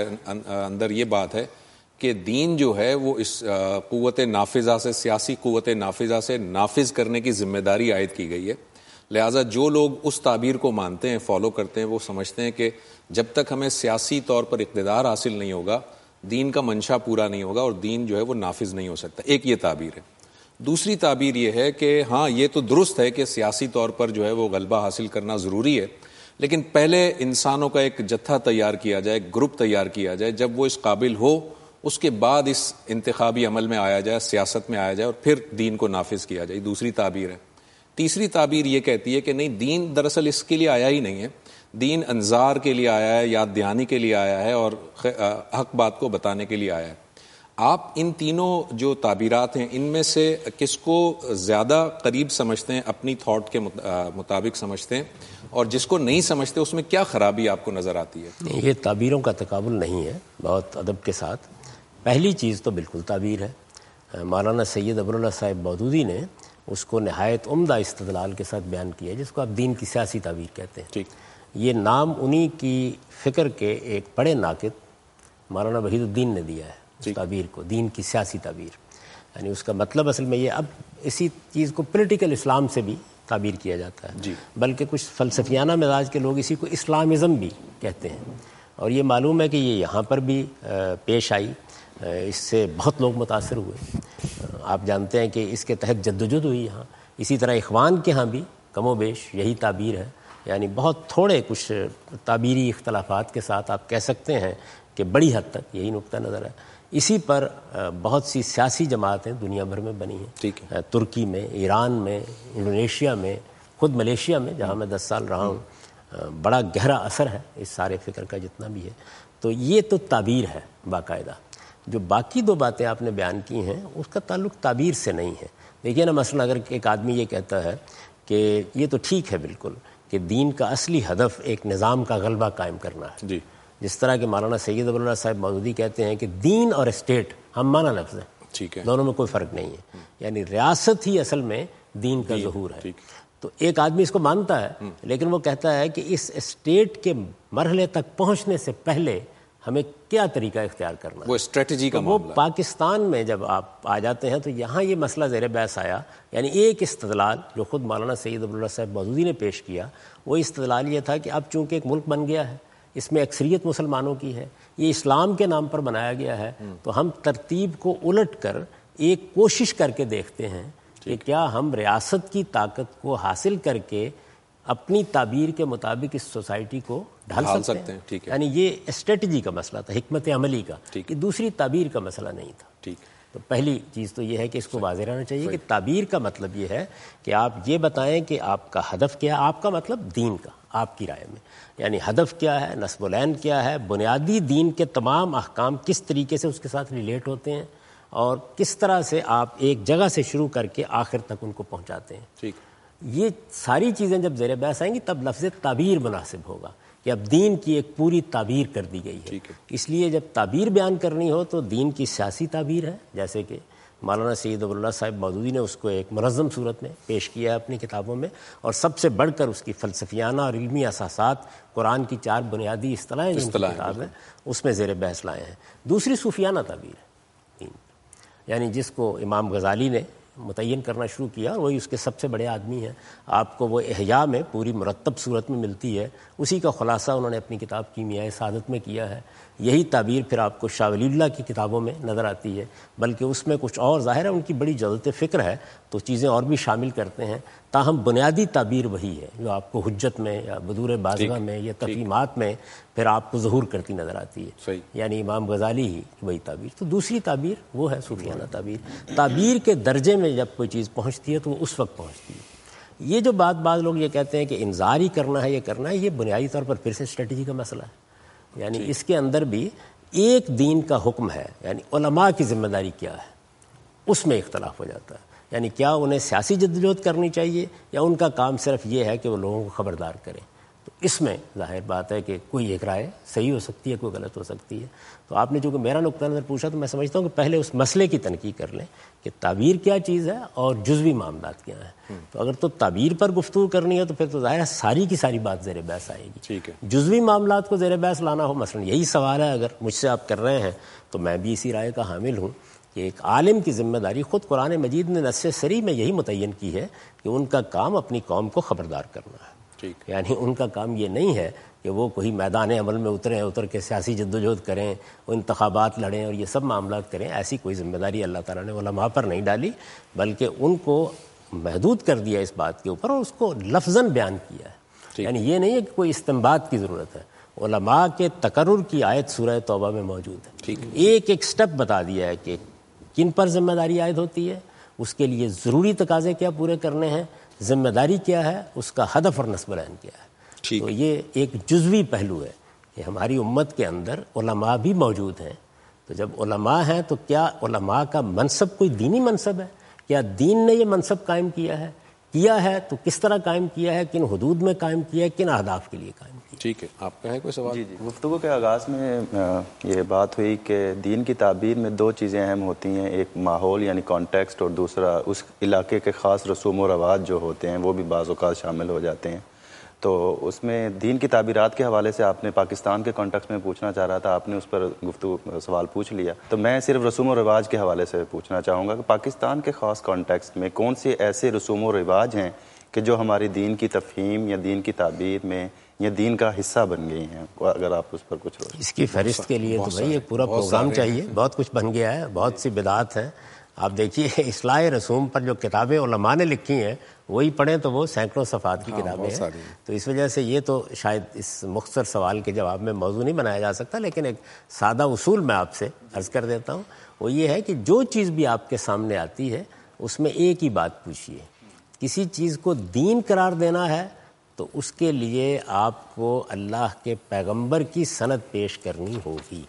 اندر یہ بات ہے کہ دین جو ہے وہ اس قوت نافذہ سے, سیاسی قوت نافذہ سے نافذ کرنے کی ذمہ داری عائد کی گئی ہے. لہٰذا جو لوگ اس تعبیر کو مانتے ہیں, فالو کرتے ہیں, وہ سمجھتے ہیں کہ جب تک ہمیں سیاسی طور پر اقتدار حاصل نہیں ہوگا دین کا منشا پورا نہیں ہوگا اور دین جو ہے وہ نافذ نہیں ہو سکتا. ایک یہ تعبیر ہے. دوسری تعبیر یہ ہے کہ ہاں یہ تو درست ہے کہ سیاسی طور پر جو ہے وہ غلبہ حاصل کرنا ضروری ہے, لیکن پہلے انسانوں کا ایک جتھا تیار کیا جائے, ایک گروپ تیار کیا جائے, جب وہ اس قابل ہو اس کے بعد اس انتخابی عمل میں آیا جائے, سیاست میں آیا جائے, اور پھر دین کو نافذ کیا جائے. دوسری تعبیر ہے. تیسری تعبیر یہ کہتی ہے کہ نہیں, دین دراصل اس کے لیے آیا ہی نہیں ہے, دین انذار کے لیے آیا ہے, یاد دہانی کے لیے آیا ہے, اور حق بات کو بتانے کے لیے آیا ہے. آپ ان تینوں جو تعبیرات ہیں ان میں سے کس کو زیادہ قریب سمجھتے ہیں, اپنی تھاٹ کے مطابق سمجھتے ہیں, اور جس کو نہیں سمجھتے اس میں کیا خرابی آپ کو نظر آتی ہے؟ یہ تعبیروں کا تقابل نہیں ہے, بہت ادب کے ساتھ. پہلی چیز تو بالکل تعبیر ہے. مولانا سید ابراللہ صاحب مودودی نے اس کو نہایت عمدہ استدلال کے ساتھ بیان کیا ہے, جس کو آپ دین کی سیاسی تعبیر کہتے ہیں. ٹھیک. یہ نام انہی کی فکر کے ایک بڑے ناقد مولانا وحید الدین نے دیا ہے اس تعبیر کو, دین کی سیاسی تعبیر. یعنی اس کا مطلب اصل میں یہ, اب اسی چیز کو پولیٹیکل اسلام سے بھی تعبیر کیا جاتا ہے بلکہ کچھ فلسفیانہ مزاج کے لوگ اسی کو اسلامزم بھی کہتے ہیں، اور یہ معلوم ہے کہ یہ یہاں پر بھی پیش آئی، اس سے بہت لوگ متاثر ہوئے. آپ جانتے ہیں کہ اس کے تحت جدوجہد ہوئی یہاں. اسی طرح اخوان کے ہاں بھی کم و بیش یہی تعبیر ہے، یعنی بہت تھوڑے کچھ تعبیری اختلافات کے ساتھ آپ کہہ سکتے ہیں کہ بڑی حد تک یہی نقطہ نظر ہے. اسی پر بہت سی سیاسی جماعتیں دنیا بھر میں بنی ہیں، ترکی میں، ایران میں، انڈونیشیا میں، خود ملیشیا میں جہاں میں 10 سال رہا ہوں. بڑا گہرا اثر ہے اس سارے فکر کا جتنا بھی ہے. تو یہ تو تعبیر ہے باقاعدہ. جو باقی 2 باتیں آپ نے بیان کی ہیں اس کا تعلق تعبیر سے نہیں ہے. دیکھیے نا، مثلا اگر ایک آدمی یہ کہتا ہے کہ یہ تو ٹھیک ہے بالکل کہ دین کا اصلی ہدف ایک نظام کا غلبہ قائم کرنا ہے، جس طرح کہ مولانا سید ابواللہ صاحب مودودی کہتے ہیں کہ دین اور اسٹیٹ ہم معنی لفظ ہیں، دونوں میں کوئی فرق نہیں ہے، یعنی ریاست ہی اصل میں دین کا ظہور ہے. تو ایک آدمی اس کو مانتا ہے، لیکن وہ کہتا ہے کہ اس اسٹیٹ کے مرحلے تک پہنچنے سے پہلے ہمیں کیا طریقہ اختیار کرنا ہے، وہ اسٹریٹجی کا وہ پاکستان میں جب آپ آ جاتے ہیں تو یہاں یہ مسئلہ زیر بحث آیا. یعنی ایک استدلال جو خود مولانا سید ابواللہ صاحب مودودی نے پیش کیا، وہ استدلال یہ تھا کہ اب چونکہ ایک ملک بن گیا ہے، اس میں اکثریت مسلمانوں کی ہے، یہ اسلام کے نام پر بنایا گیا ہے، تو ہم ترتیب کو الٹ کر ایک کوشش کر کے دیکھتے ہیں کہ کیا ہم ریاست کی طاقت کو حاصل کر کے اپنی تعبیر کے مطابق اس سوسائٹی کو ڈھال سکتے ہیں. یعنی یہ اسٹریٹجی کا مسئلہ تھا، حکمت عملی کا، یہ دوسری تعبیر کا مسئلہ نہیں تھا. تو پہلی چیز تو یہ ہے کہ اس کو واضح رہنا چاہیے کہ تعبیر کا مطلب یہ ہے کہ آپ یہ بتائیں کہ آپ کا ہدف کیا ہے. آپ کا مطلب دین کا، آپ کی رائے میں یعنی ہدف کیا ہے، نصب العین کیا ہے، بنیادی دین کے تمام احکام کس طریقے سے اس کے ساتھ ریلیٹ ہوتے ہیں، اور کس طرح سے آپ ایک جگہ سے شروع کر کے آخر تک ان کو پہنچاتے ہیں. یہ ساری چیزیں جب زیر بحث آئیں گی تب لفظ تعبیر مناسب ہوگا کہ اب دین کی ایک پوری تعبیر کر دی گئی ہے. اس لیے جب تعبیر بیان کرنی ہو تو دین کی سیاسی تعبیر ہے، جیسے کہ مولانا سید ابواللہ صاحب مودودی نے اس کو ایک منظم صورت میں پیش کیا ہے اپنی کتابوں میں، اور سب سے بڑھ کر اس کی فلسفیانہ اور علمی اساسات، قرآن کی 4 بنیادی اصطلاحیں جن کی کتاب ہے اس میں زیر بحث لائے ہیں. دوسری صوفیانہ تعبیر ہے، یعنی جس کو امام غزالی نے متعین کرنا شروع کیا، اور وہی اس کے سب سے بڑے آدمی ہیں. آپ کو وہ احیاء میں پوری مرتب صورت میں ملتی ہے، اسی کا خلاصہ انہوں نے اپنی کتاب کیمیائے سعادت میں کیا ہے. یہی تعبیر پھر آپ کو شاہ ولی اللہ کی کتابوں میں نظر آتی ہے، بلکہ اس میں کچھ اور ظاہر ہے ان کی بڑی جلد فکر ہے تو چیزیں اور بھی شامل کرتے ہیں. تاہم بنیادی تعبیر وہی ہے جو آپ کو حجت میں یا بدور بازغہ میں یا تفہیمات میں پھر آپ کو ظہور کرتی نظر آتی ہے. یعنی امام غزالی ہی وہی تعبیر. تو دوسری تعبیر وہ ہے صوفیانہ تعبیر. تعبیر کے درجے میں جب کوئی چیز پہنچتی ہے تو وہ اس وقت پہنچتی ہے. یہ جو بعض لوگ یہ کہتے ہیں کہ انذار ہی کرنا ہے، یہ کرنا ہے، یہ بنیادی طور پر پھر سے اسٹریٹجی کا مسئلہ ہے. یعنی اس کے اندر بھی ایک دین کا حکم ہے، یعنی علماء کی ذمہ داری کیا ہے، اس میں اختلاف ہو جاتا ہے. یعنی کیا انہیں سیاسی جدوجہد کرنی چاہیے یا ان کا کام صرف یہ ہے کہ وہ لوگوں کو خبردار کریں. تو اس میں ظاہر بات ہے کہ کوئی ایک رائے صحیح ہو سکتی ہے، کوئی غلط ہو سکتی ہے. تو آپ نے چونکہ میرا نقطہ نظر پوچھا تو میں سمجھتا ہوں کہ پہلے اس مسئلے کی تنقید کر لیں کہ تعبیر کیا چیز ہے اور جزوی معاملات کیا ہیں. تو اگر تو تعبیر پر گفتگو کرنی ہے تو پھر تو ظاہر ہے ساری کی ساری بات زیر بحث آئے گی. جزوی معاملات کو زیر بحث لانا ہو، مثلا یہی سوال ہے اگر مجھ سے آپ کر رہے ہیں تو میں بھی اسی رائے کا حامل ہوں کہ ایک عالم کی ذمہ داری، خود قرآن مجید نے نص صریح میں یہی متعین کی ہے کہ ان کا کام اپنی قوم کو خبردار کرنا ہے. یعنی ان کا کام یہ نہیں ہے کہ وہ کوئی میدان عمل میں اتر کے سیاسی جدوجہد کریں، انتخابات لڑیں اور یہ سب معاملات کریں. ایسی کوئی ذمہ داری اللہ تعالیٰ نے علماء پر نہیں ڈالی، بلکہ ان کو محدود کر دیا اس بات کے اوپر اور اس کو لفظاً بیان کیا ہے. یعنی یہ نہیں ہے کہ کوئی استنباط کی ضرورت ہے. علماء کے تقرر کی آیت سورہ توبہ میں موجود ہے. ایک ایک سٹیپ بتا دیا ہے کہ کن پر ذمہ داری عائد ہوتی ہے، اس کے لیے ضروری تقاضے کیا پورے کرنے ہیں، ذمہ داری کیا ہے، اس کا ہدف اور نصب العین کیا ہے. تو یہ ایک جزوی پہلو ہے کہ ہماری امت کے اندر علماء بھی موجود ہیں. تو جب علماء ہیں تو کیا علماء کا منصب کوئی دینی منصب ہے؟ کیا دین نے یہ منصب قائم کیا ہے تو کس طرح قائم کیا ہے، کن حدود میں قائم کیا ہے، کن اہداف کے لیے قائم کیا؟ ٹھیک ہے، آپ کا ہے کوئی سوال؟ جی گفتگو کے آغاز میں یہ بات ہوئی کہ دین کی تعبیر میں 2 چیزیں اہم ہوتی ہیں، ایک ماحول یعنی کانٹیکسٹ، اور دوسرا اس علاقے کے خاص رسوم و رواج جو ہوتے ہیں وہ بھی بعض اوقات شامل ہو جاتے ہیں. تو اس میں دین کی تعبیرات کے حوالے سے آپ نے پاکستان کے کانٹیکسٹ میں پوچھنا چاہ رہا تھا، آپ نے اس پر گفتگو سوال پوچھ لیا. تو میں صرف رسوم و رواج کے حوالے سے پوچھنا چاہوں گا کہ پاکستان کے خاص کانٹیکسٹ میں کون سے ایسے رسوم و رواج ہیں کہ جو ہماری دین کی تفہیم یا دین کی تعبیر میں یا دین کا حصہ بن گئی ہیں. اگر آپ اس پر کچھ اس کی فہرست کے لیے تو بھائی ایک پورا پروگرام چاہیے. بہت کچھ بن گیا ہے, بہت سی بدعات ہیں. آپ دیکھیے اصلاح رسوم پر جو کتابیں علماء نے لکھی ہیں وہی پڑھیں تو وہ سینکڑوں صفحات کی کتابیں ہیں. تو اس وجہ سے یہ تو شاید اس مختصر سوال کے جواب میں موضوع نہیں بنایا جا سکتا, لیکن ایک سادہ اصول میں آپ سے عرض کر دیتا ہوں. وہ یہ ہے کہ جو چیز بھی آپ کے سامنے آتی ہے اس میں ایک ہی بات پوچھیے. کسی چیز کو دین قرار دینا ہے تو اس کے لیے آپ کو اللہ کے پیغمبر کی سند پیش کرنی ہوگی.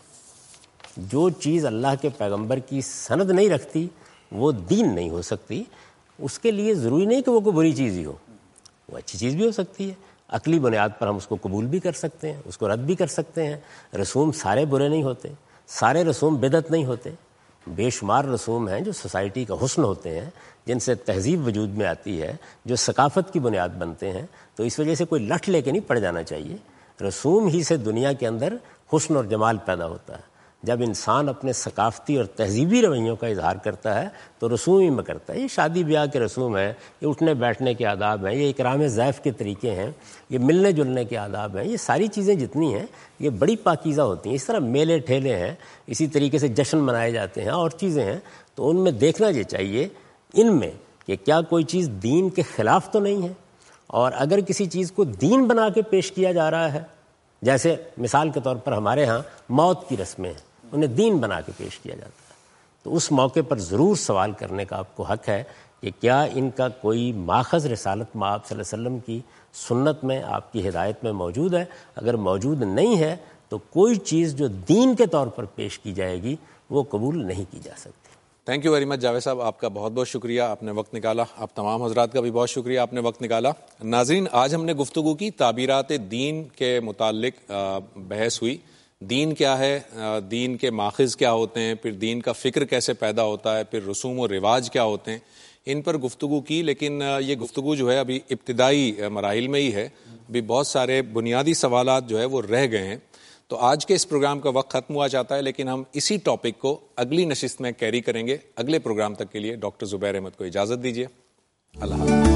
جو چیز اللہ کے پیغمبر کی سند نہیں رکھتی وہ دین نہیں ہو سکتی. اس کے لیے ضروری نہیں کہ وہ کوئی بری چیز ہی ہو, وہ اچھی چیز بھی ہو سکتی ہے. عقلی بنیاد پر ہم اس کو قبول بھی کر سکتے ہیں, اس کو رد بھی کر سکتے ہیں. رسوم سارے برے نہیں ہوتے, سارے رسوم بدعت نہیں ہوتے. بے شمار رسوم ہیں جو سوسائٹی کا حسن ہوتے ہیں, جن سے تہذیب وجود میں آتی ہے, جو ثقافت کی بنیاد بنتے ہیں. تو اس وجہ سے کوئی لٹ لے کے نہیں پڑ جانا چاہیے. رسوم ہی سے دنیا کے اندر حسن اور جمال پیدا ہوتا ہے. جب انسان اپنے ثقافتی اور تہذیبی رویوں کا اظہار کرتا ہے تو رسوم ہی میں کرتا ہے. یہ شادی بیاہ کے رسوم ہیں, یہ اٹھنے بیٹھنے کے آداب ہیں, یہ اکرام ضیف کے طریقے ہیں, یہ ملنے جلنے کے آداب ہیں. یہ ساری چیزیں جتنی ہیں یہ بڑی پاکیزہ ہوتی ہیں. اس طرح میلے ٹھیلے ہیں, اسی طریقے سے جشن منائے جاتے ہیں اور چیزیں ہیں. تو ان میں دیکھنا یہ چاہیے ان میں کہ کیا کوئی چیز دین کے خلاف تو نہیں ہے. اور اگر کسی چیز کو دین بنا کے پیش کیا جا رہا ہے, جیسے مثال کے طور پر ہمارے ہاں موت کی رسمیں ہیں, انہیں دین بنا کے پیش کیا جاتا ہے, تو اس موقع پر ضرور سوال کرنے کا آپ کو حق ہے کہ کیا ان کا کوئی ماخذ رسالت مآب صلی اللہ علیہ وسلم کی سنت میں, آپ کی ہدایت میں موجود ہے. اگر موجود نہیں ہے تو کوئی چیز جو دین کے طور پر پیش کی جائے گی وہ قبول نہیں کی جا سکتی. Thank you very much Javed صاحب, آپ کا بہت بہت شکریہ, آپ نے وقت نکالا. آپ تمام حضرات کا بھی بہت شکریہ, آپ نے وقت نکالا. ناظرین, آج ہم نے گفتگو کی تعبیرات دین کے متعلق بحث ہوئی. دین کیا ہے, دین کے ماخذ کیا ہوتے ہیں, پھر دین کا فکر کیسے پیدا ہوتا ہے, پھر رسوم و رواج کیا ہوتے ہیں, ان پر گفتگو کی. لیکن یہ گفتگو جو ہے ابھی ابتدائی مراحل میں ہی ہے, ابھی بہت سارے بنیادی سوالات جو ہے وہ رہ گئے ہیں. تو آج کے اس پروگرام کا وقت ختم ہوا چاہتا ہے, لیکن ہم اسی ٹاپک کو اگلی نشست میں کیری کریں گے. اگلے پروگرام تک کے لیے ڈاکٹر زبیر احمد کو اجازت دیجیے. اللہ حافظ.